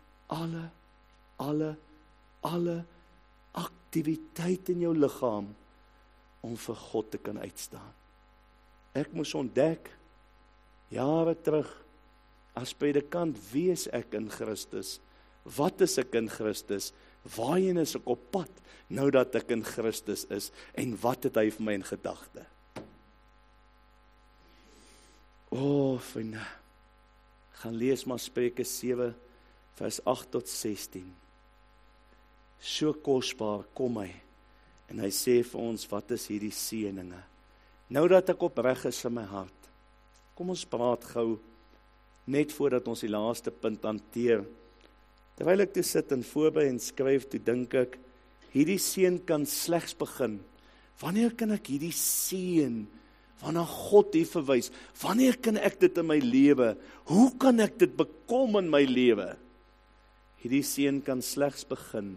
alle aktiwiteit in jou liggaam om vir God te kan uitstaan. Ek moes ontdek, jare terug, as predikant, wie is ek in Christus? Wat is ek in Christus? Waarheen is ek op pad, nou dat ek in Christus is? En wat het hy vir my in gedagte? Vriende, gaan lees maar Spreuke 7, vers 8 tot 16. So kosbaar kom hy, en hy sê vir ons, wat is hierdie seëninge? Nou dat ek opreg is in my hart, kom ons praat gou, net voordat ons die laaste punt hanteer. Terwyl ek toe sit en voorberei en skryf, toe dink ek, hierdie seën kan slegs begin. Wanneer kan ek hierdie seën, waarna God hier verwys, wanneer kan ek dit in my lewe, hoe kan ek dit bekom in my lewe? Hierdie seën kan slegs begin,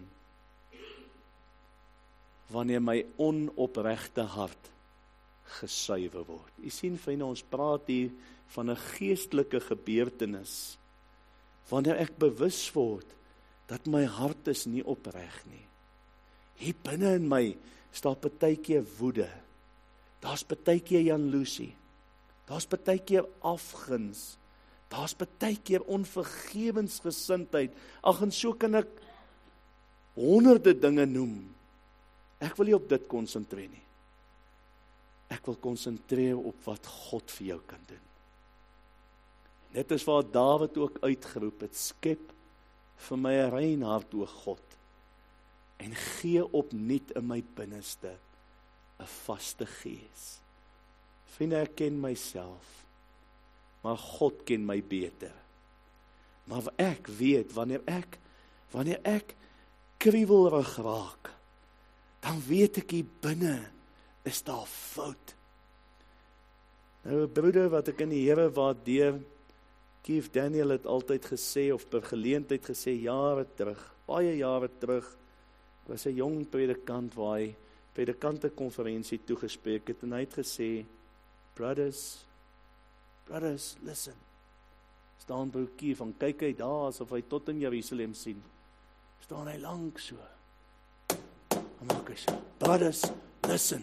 wanneer my onopregte hart gesuiwer word. Jy sien, vriende, ons praat hier van 'n geestelike gebeurtenis, wanneer ek bewus word, dat my hart is nie opreg nie. Hier binne in my, is daar partykeer woede, daar's partykeer jaloesie, daar's partykeer afguns, daar's partykeer onvergewensgesindheid, ag, en so kan ek honderde dinge noem. Ek wil nie op dit konsentreer nie. Ek wil konsentreer op wat God vir jou kan doen. Dit is waar Dawid ook uitgeroep het, skep vir my 'n rein hart, o God, en gee opnuut in my binneste 'n vaste gees. Vriende, ek ken myself, maar God ken my beter. Maar ek weet, wanneer ek kriewelrig raak, dan weet ek hier binne is daar fout. Nou, 'n broeder wat ek in die Here waardeer, Keith Daniel het altyd gesê, of per geleentheid gesê, jare terug, baie jare terug, ek was 'n jong predikant waar hy predikantekonferensie toegespreek het, en hy het gesê, brothers, listen. Staan broer Keith, van kyk hy daar, asof hy tot in Jerusalem sien. Staan hy lank so. En maak hy so, brothers, listen.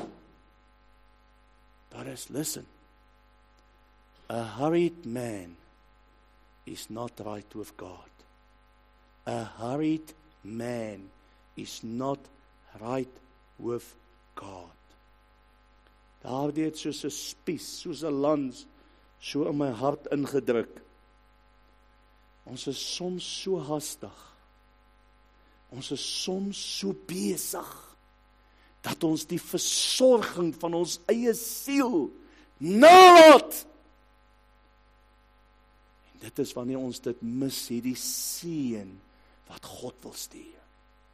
Brothers, listen. A hurried man is not right with God. A hurried man is not right with God. Daardie het soos 'n spies, soos 'n lans, so in my hart ingedruk. Ons is soms so haastig. Ons is soms so besig, dat ons die versorging van ons eie siel nalat. En dit is wanneer ons dit mis, hierdie seën wat God wil stuur.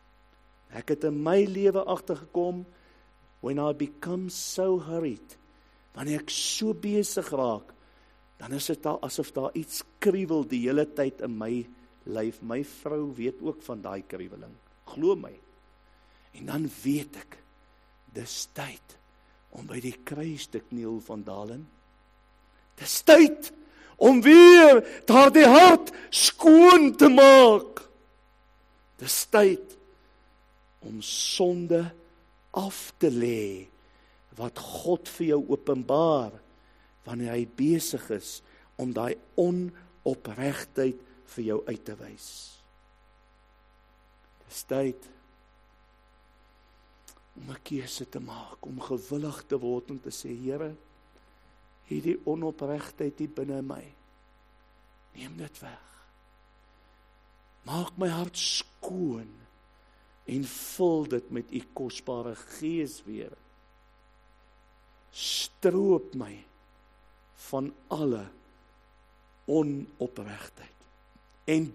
Ek het in my lewe agtergekom, when I become so hurried, wanneer ek so besig raak, dan is dit al asof daar iets kriewel die hele tyd in my lyf. My vrou weet ook van daai kriweling, glo my. En dan weet ek, dis tyd om by die kruis te kniel van Dalen. Dis tyd om weer daardie hart skoon te maak. Dis tyd om sonde af te lê, wat God vir jou openbaar, wanneer hy besig is om daai onopregtheid vir jou uit te wys. Dis tyd om 'n keuse te maak, om gewillig te word en te sê, Here, hierdie onopregtheid hier binne my, neem dit weg. Maak my hart skoon en vul dit met u kosbare gees weer. Stroop my van alle onopregtheid. En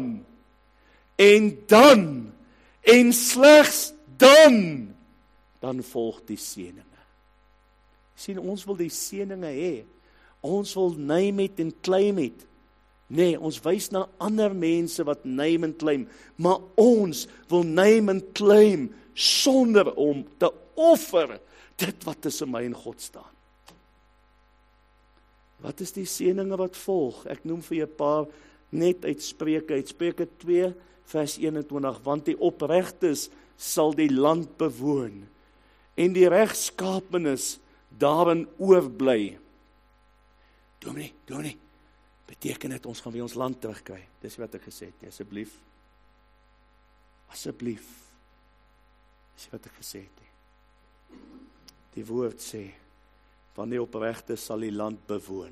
slegs dan volg die seëninge. Sien, ons wil die seëninge hê. Ons wil neem het en claim het. Nee, ons wys na ander mense wat neem en claim, maar ons wil neem en claim sonder om te offer dit wat tussen my en God staan. Wat is die seëninge wat volg? Ek noem vir jou 'n paar net uit Spreuke 2 vers 21, want die opregtes sal die land bewoon en die regskaapenes daarin oorbly. Dominee, beteken dit ons gaan weer ons land terugkry? Dis wat ek gesê het, asseblief. Dis wat ek gesê het. Die woord sê, van die opregte sal die land bewoon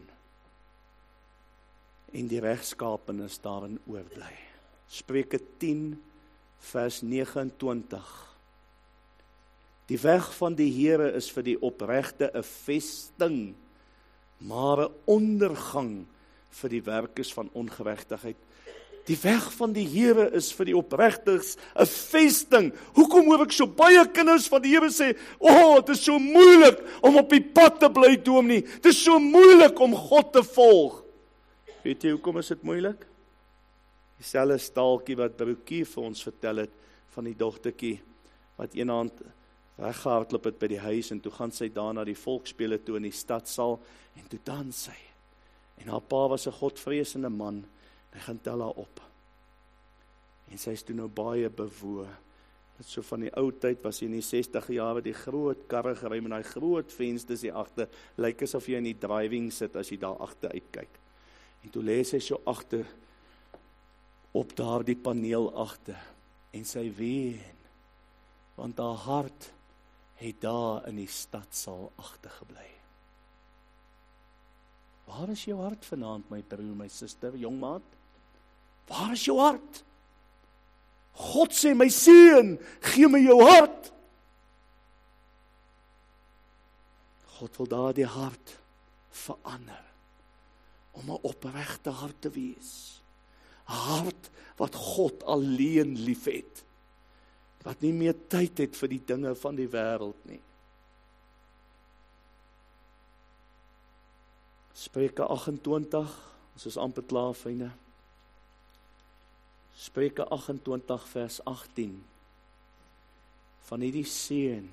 en die regskaapenes daarin oorbly. Spreuke 10 vers 29. Die weg van die Here is vir die opregte 'n vesting, maar 'n ondergang vir die werkers van ongeregtigheid. Die weg van die Here is vir die opregtes 'n vesting. Hoekom hoor ek so baie kinders van die Here sê, dit is so moeilik om op die pad te bly, dominee. Dit is so moeilik om God te volg. Weet jy hoekom is dit moeilik? Dieselfde staaltjie wat Broekie vir ons vertel het, van die dogtertjie, wat eendag weggehardloop het by die huis, en toe gaan sy daar na die volksspele toe in die stadsaal, en toe dans sy. En haar pa was 'n godvreesende man, hy gaan tel haar op. En sy is toe nou baie bewoe. Dit so van die ou tyd was hy in die 60 jare die groot karre gery met daai groot vensters hier agter, lyk asof jy in die driving sit as jy daar agter uitkyk. En toe lê sy so agter op daardie paneel agter, en sy ween, want haar hart het daar in die stadsaal agtergebly. Waar is jou hart vanaand, my broer, my suster, jongmaat? Waar is jou hart? God sê, my seun, gee my jou hart. God wil daardie hart verander, om 'n opregte hart te wees. 'n Hart wat God alleen liefhet, wat nie meer tyd het vir die dinge van die wêreld nie. Spreuke 28, ons is amper klaar, vriende. Spreuke 28 vers 18, van hierdie seën,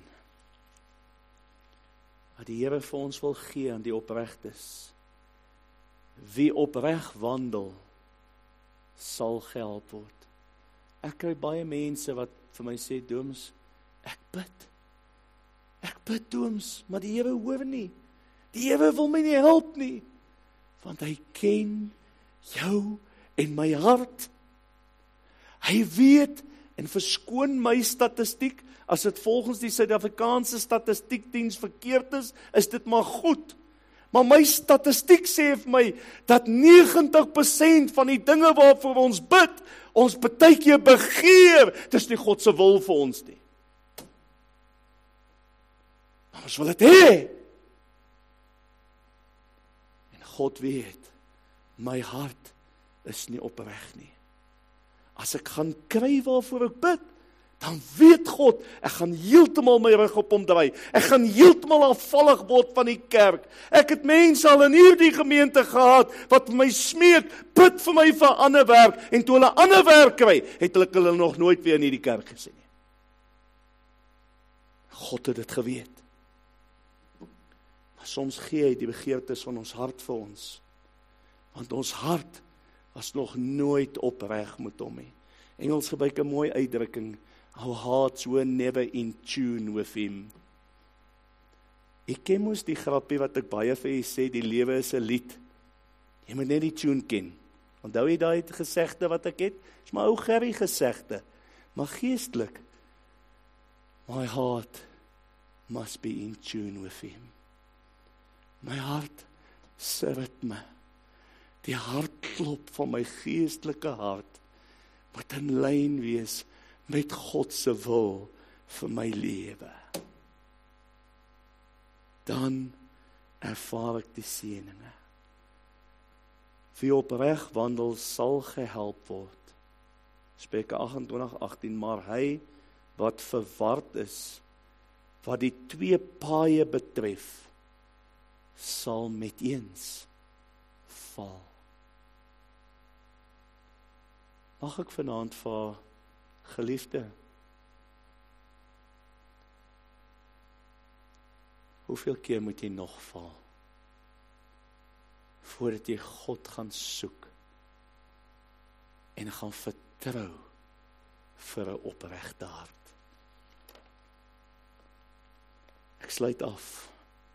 wat die Here vir ons wil gee aan die opregtes. Wie opreg wandel, sal gehelp word. Ek kry baie mense wat vir my sê, Dooms, ek bid Dooms, maar die Here hoor nie. Die Here wil my nie help nie, want hy ken jou en my hart. Hy weet, en verskoon my statistiek, as dit volgens die Suid-Afrikaanse statistiekdiens verkeerd is dit maar goed. Maar my statistiek sê vir my, dat 90% van die dinge waarvoor ons bid, ons baie keer begeer, dis nie God se wil vir ons nie. Maar ons wil dit hê. En God weet, my hart is nie opreg nie. As ek gaan kry waarvoor ek bid, dan weet God, ek gaan heeltemal my rug op hom draai. Ek gaan heeltemal afvallig word van die kerk. Ek het mense al in hierdie gemeente gehad, wat vir my smeek, bid vir my vir ander werk, en toe hulle ander werk kry, het hulle nog nooit weer in hierdie kerk gesien nie. God het dit geweet. Maar soms gee hy die begeertes van ons hart vir ons, want ons hart was nog nooit opreg met hom nie. Engels gebruik 'n mooi uitdrukking, our hearts were never in tune with him. Ek ken mos die grappie wat ek baie vir jy sê, die lewe is 'n lied. Jy moet net die tune ken. Onthou jy daai gesegde wat ek het? Dis maar ou Gerry gesegde, maar geestelik. My heart must be in tune with him. My hart sê ritme. Die hartklop van my geestelike hart moet in lyn wees met God se wil vir my lewe. Dan ervaar ek die seëninge. Wie opreg wandel sal gehelp word. Spreuke 28:18, maar hy wat verward is, wat die twee paaie betref, sal met eens val. Mag ek vanaand vir geliefde, hoeveel keer moet jy nog val, voordat jy God gaan soek, en gaan vertrou, vir 'n opregte hart. Ek sluit af.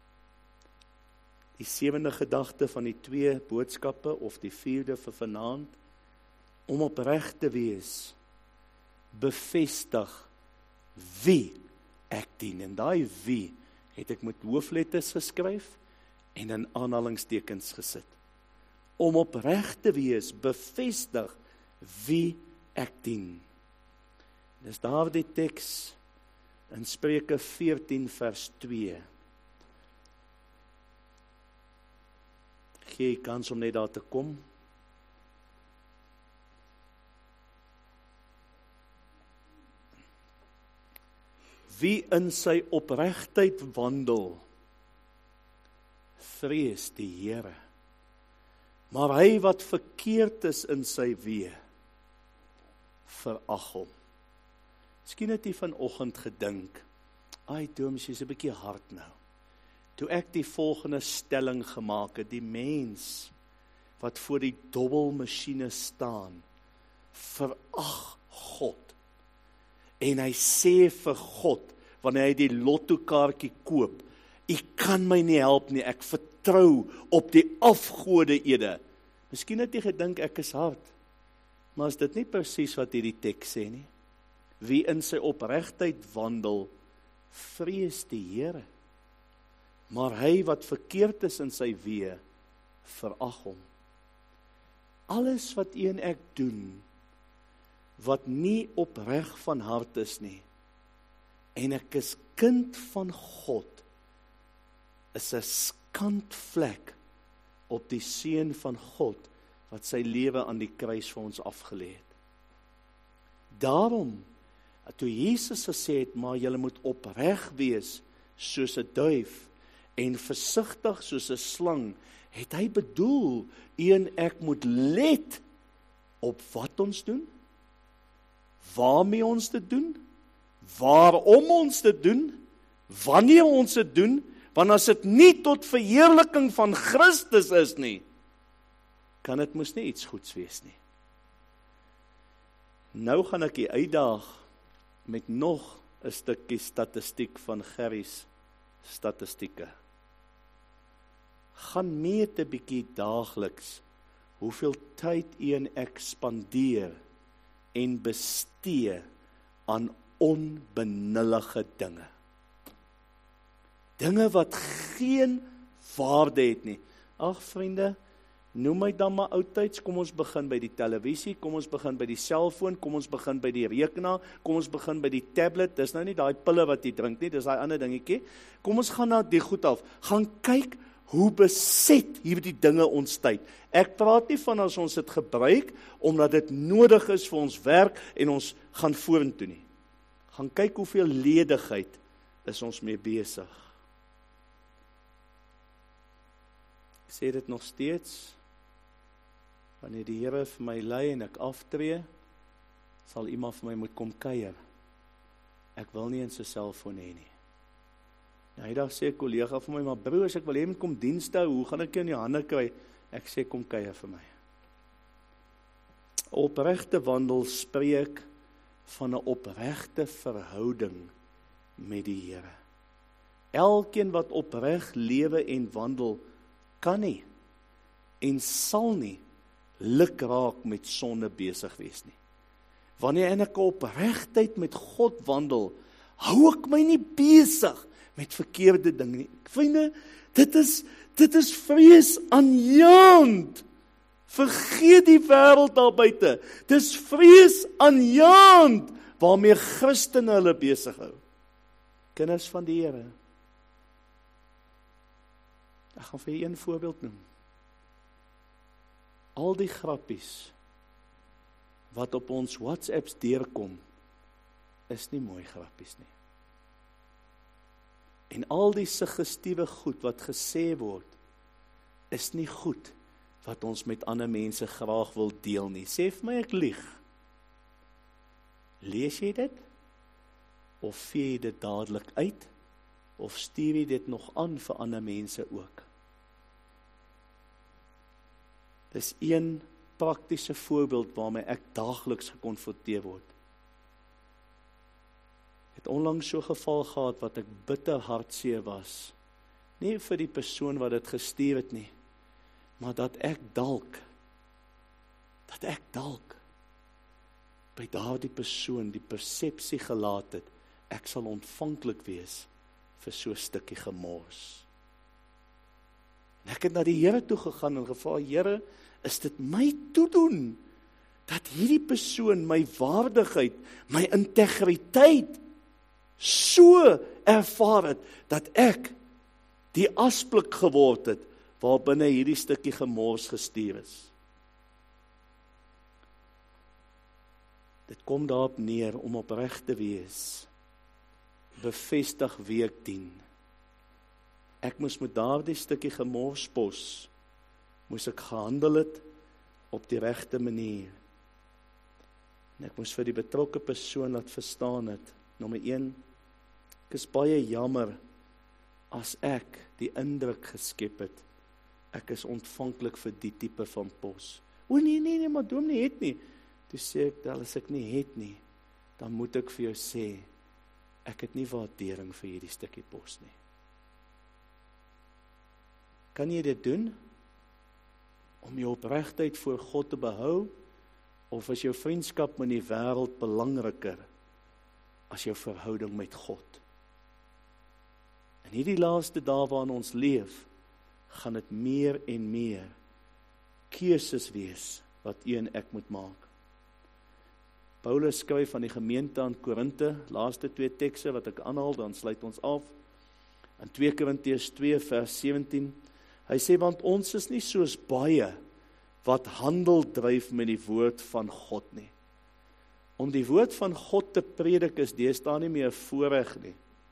Die 7de gedagte van die 2 boodskappe, of die 4de vir vanaand, om opreg te wees, bevestig wie ek dien. En daai wie het ek met hoofletters geskryf en in aanhalingstekens gesit. Om opreg te wees, bevestig wie ek dien. Dis daar die teks in Spreuke 14 vers 2. Gee kans om net daar te kom. Wie in sy opregtheid wandel, vrees die Here. Maar hy wat verkeerd is in sy weë, verag hom. Miskien het jy vanoggend gedink, ai Doms, jy's 'n bietjie hard nou. Toe ek die volgende stelling gemaak het, die mens wat voor die dobbelmasjiene staan, verag God. En hy sê vir God, wanneer hy die lottokaartjie koop, ek kan my nie help nie, ek vertrou op die afgode ede. Miskien het jy gedink ek is hard, maar is dit nie presies wat hierdie teks sê nie? Wie in sy opregtheid wandel, vrees die Here. Maar hy wat verkeerd is in sy weë, verag hom. Alles wat u en ek doen, wat nie opreg van hart is nie, en ek is kind van God, is 'n skandvlek op die seun van God, wat sy lewe aan die kruis vir ons afgelê het. Daarom, toe Jesus gesê het, maar julle moet opreg wees, soos 'n duif, en versigtig soos 'n slang, het hy bedoel, u en ek moet let op wat ons doen, waarmee ons dit doen, waarom ons dit doen, wanneer ons dit doen, want as dit nie tot verheerliking van Christus is nie, kan dit mos nie iets goeds wees nie. Nou gaan ek u uitdaag met nog 'n stukkie statistiek van Gerry's statistieke. Gaan meet 'n bietjie daagliks hoeveel tyd u en ek spandeer en bestee aan onbenullige dinge. Dinge wat geen waarde het nie. Ag vriende, noem my dan maar oudtyds, kom ons begin by die televisie, kom ons begin by die selfoon, kom ons begin by die rekenaar, kom ons begin by die tablet, dis nou nie daai pille wat jy drink nie, dis daai ander dingetjie. Kom ons gaan na die goed af, gaan kyk hoe beset hierdie dinge ons tyd. Ek praat nie van as ons dit gebruik, omdat dit nodig is vir ons werk, en ons gaan vorentoe nie. Gaan kyk hoeveel ledigheid is ons mee besig. Ek sê dit nog steeds, wanneer die Here vir my lei en ek aftree, sal iemand vir my moet kom kuier. Ek wil nie in sy selfoon hê nie. Nou, daar sê 'n kollega vir my, maar broer, as ek wil hê moet kom dienste hou, hoe gaan ek jou in die hande kry? Ek sê, kom kuier vir my. Opregte wandel spreek van 'n opregte verhouding met die Here. Elkeen wat opreg lewe en wandel, kan nie en sal nie lukraak met sonde besig wees nie. Wanneer ek opregtheid met God wandel, hou ek my nie besig met verkeerde dinge nie. Vriende, dit is vreesaanjaend. Vergeet die wêreld daar buite. Dis vreesaanjaend waarmee Christene hulle besig hou. Kinders van die Here. Ek gaan vir julle een voorbeeld noem. Al die grappies wat op ons WhatsApps deurkom, is nie mooi grappies nie. En al die suggestiewe goed wat gesê word, is nie goed wat ons met ander mense graag wil deel nie. Sê vir my ek lieg. Lees jy dit? Of vee jy dit dadelik uit? Of stuur jy dit nog aan vir ander mense ook? Dis een praktiese voorbeeld waarmee ek daagliks gekonfronteer word. Het onlangs so geval gehad wat ek bitter hartseer was. Nie vir die persoon wat dit gestuur het nie, maar dat ek dalk by daardie persoon die persepsie gelaat het, ek sal ontvanklik wees vir so 'n stukkie gemors. En ek het na die Here toe gegaan en gevra, Here, is dit my toedoen dat hierdie persoon my waardigheid, my integriteit so ervaar het, dat ek die asblik geword het, waarbinne hierdie stukkie gemors gestuur is. Dit kom daarop neer om opreg te wees, bevestig wie ek dien. Ek moes met daardie stukkie gemorspos, moes ek gehandel het op die regte manier. En ek moes vir die betrokke persoon laat verstaan het, nommer 1, ek is baie jammer as ek die indruk geskep het, ek is ontvanklik vir die tipe van pos. O nee, maar dominee het nie. Toe sê ek, as ek nie het nie, dan moet ek vir jou sê, ek het nie waardering vir hierdie stukkie pos nie. Kan jy dit doen? Om jou opregtheid voor God te behou, of is jou vriendskap met die wêreld belangriker as jou verhouding met God? In hierdie laaste dae waarin ons leef, gaan dit meer en meer keuses wees wat u en ek moet maak. Paulus skryf aan die gemeente aan Korinte, laaste 2 tekste wat ek aanhaal, dan sluit ons af. In 2 Korintiërs 2 vers 17, hy sê, want ons is nie soos baie wat handel dryf met die woord van God nie. Om die woord van God te predik is deesdae nie meer voorreg nie.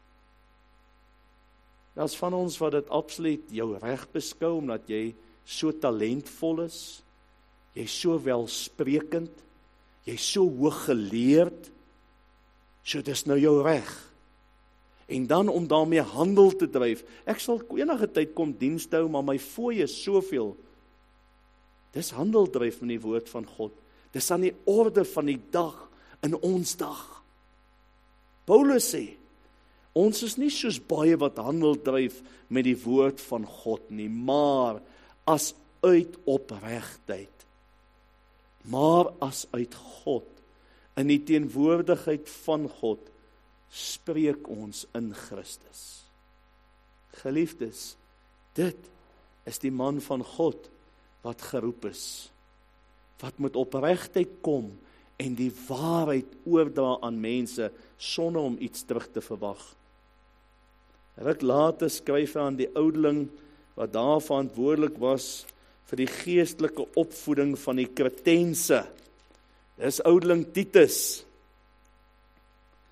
Daar's van ons wat dit absoluut jou reg beskou, omdat jy so talentvol is, jy so welsprekend, jy so hoog geleerd, so dis nou jou reg. En dan om daarmee handel te dryf, ek sal enige tyd kom dienste hou, maar my fooi is soveel. Dis handel dryf met die woord van God. Dis aan die orde van die dag in ons dag. Paulus sê, ons is nie soos baie wat handel dryf met die woord van God nie, maar as uit opregtheid. Maar as uit God, in die teenwoordigheid van God, spreek ons in Christus. Geliefdes, dit is die man van God wat geroep is, wat met opregtheid kom en die waarheid oordra aan mense sonder om iets terug te verwag. Ruk later skryf hy aan die oudeling wat daar verantwoordelik was vir die geestelike opvoeding van die Kretense. Dis oudeling Titus.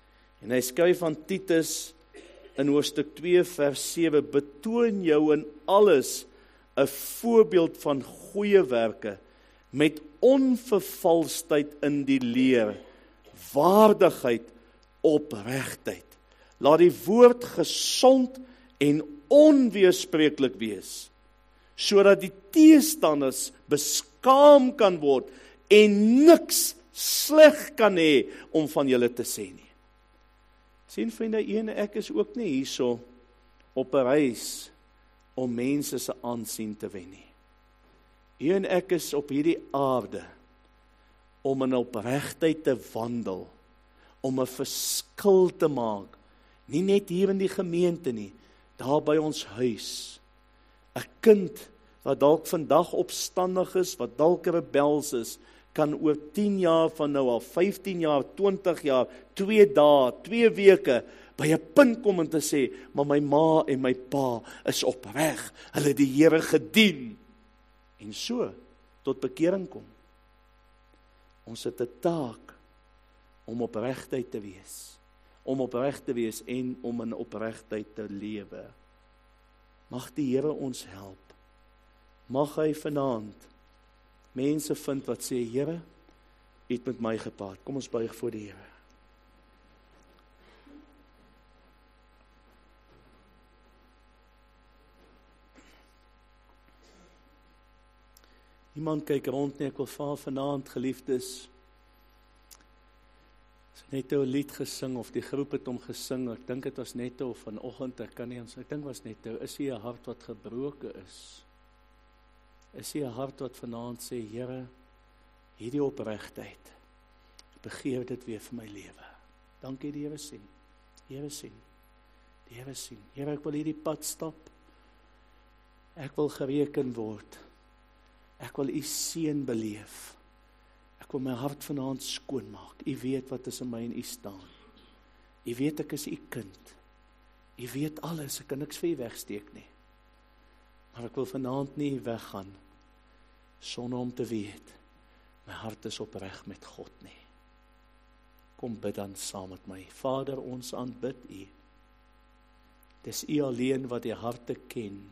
En hy skryf aan Titus in hoofstuk 2 vers 7, betoon jou in alles 'n voorbeeld van goeie werke, met onvervalsheid in die leer, waardigheid, opregtheid. Laat die woord gesond en onweerspreeklik wees, sodat die teestanders beskaam kan word en niks sleg kan hê om van julle te sê nie. Sien vriende, u en ek is ook nie hierso op 'n reis om mense se aansien te wen nie. U en ek is op hierdie aarde om in opregtheid te wandel, om 'n verskil te maak, nie net hier in die gemeente nie, daar by ons huis. 'n Kind wat dalk vandag opstandig is, wat dalk rebels is, kan oor 10 jaar van nou al, 15 jaar, 20 jaar, 2 dae, 2 weke, by 'n punt kom en te sê, maar my ma en my pa is opreg, hulle het die Here gedien, en so, tot bekering kom. Ons het 'n taak, om opregtheid te wees, en om in opregtheid te lewe. Mag die Here ons help, mag hy vanaand mense vind wat sê, Here, U het met my gepraat. Kom ons buig voor die Here. Iemand kyk rond nie, ek wil vra vanaand, geliefdes, as Netto 'n lied gesing, of die groep het hom gesing, ek dink dit was Netto, of vanoggend, ek kan nie ons, ek dink was Netto, is hier 'n hart wat gebroken is? Is hier 'n hart wat vanaand sê, Here, hierdie opregtheid, ek begeer dit weer vir my lewe. Dankie die Here sien. Here sien. Die Here sien. Here, ek wil hierdie pad stap. Ek wil gereken word. Ek wil U seën beleef. Ek wil my hart vanaand skoonmaak. U weet wat is in my en U staan. U weet ek is U kind. U weet alles, ek kan niks vir U wegsteek nie. Maar ek wil vanaand nie weggaan sonder om te weet, my hart is opreg met God nie. Kom bid dan saam met my. Vader, ons aanbid U. Dis U alleen wat die harte ken.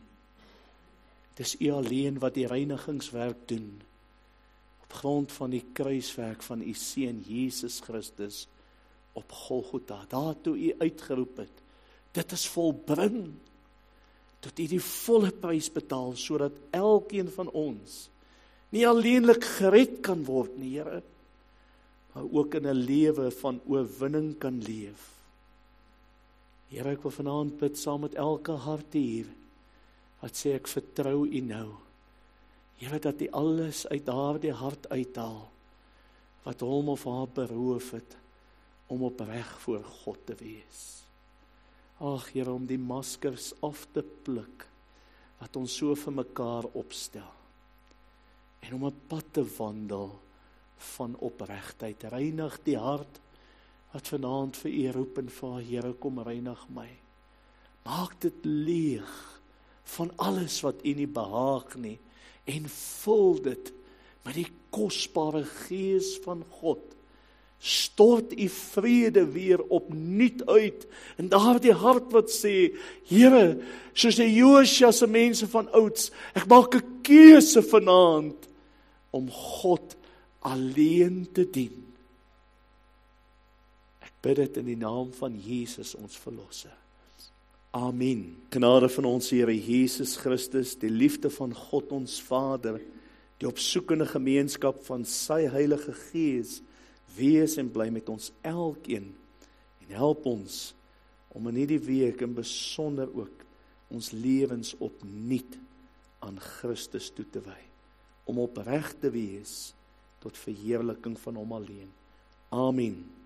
Dis U alleen wat die reinigingswerk doen, op grond van die kruiswerk van U Seun Jesus Christus op Golgotha. Daartoe U uitgeroep het, dit is volbring, tot U die volle prys betaal, sodat elkeen van ons nie alleenlik gered kan word nie, Here, maar ook in 'n lewe van oorwinning kan leef. Here, ek wil vanaand bid saam met elke hart hier, wat sê ek vertrou U nou. Here, dat U alles uit daardie hart uithaal, wat hom of haar beroof het, om opreg voor God te wees. Ag Here, om die maskers af te pluk, wat ons so vir mekaar opstel, en om 'n pad te wandel van opregtheid. Reinig die hart, wat vanaand vir U roep en vra, Here, kom reinig my. Maak dit leeg van alles wat U nie behaag nie, en vul dit met die kosbare Gees van God. Stort U vrede weer opnuut uit, en daardie hart wat sê, Here, soos die Josua se mense van ouds, ek maak 'n keuse vanaand, om God alleen te dien. Ek bid dit in die naam van Jesus, ons verlosser. Amen. Genade van ons Here Jesus Christus, die liefde van God ons Vader, die opsoekende gemeenskap van sy Heilige Gees, wees en bly met ons elkeen, en help ons om in hierdie week in besonder ook ons lewens opnuut aan Christus toe te wy, om opreg te wees tot verheerliking van hom alleen. Amen.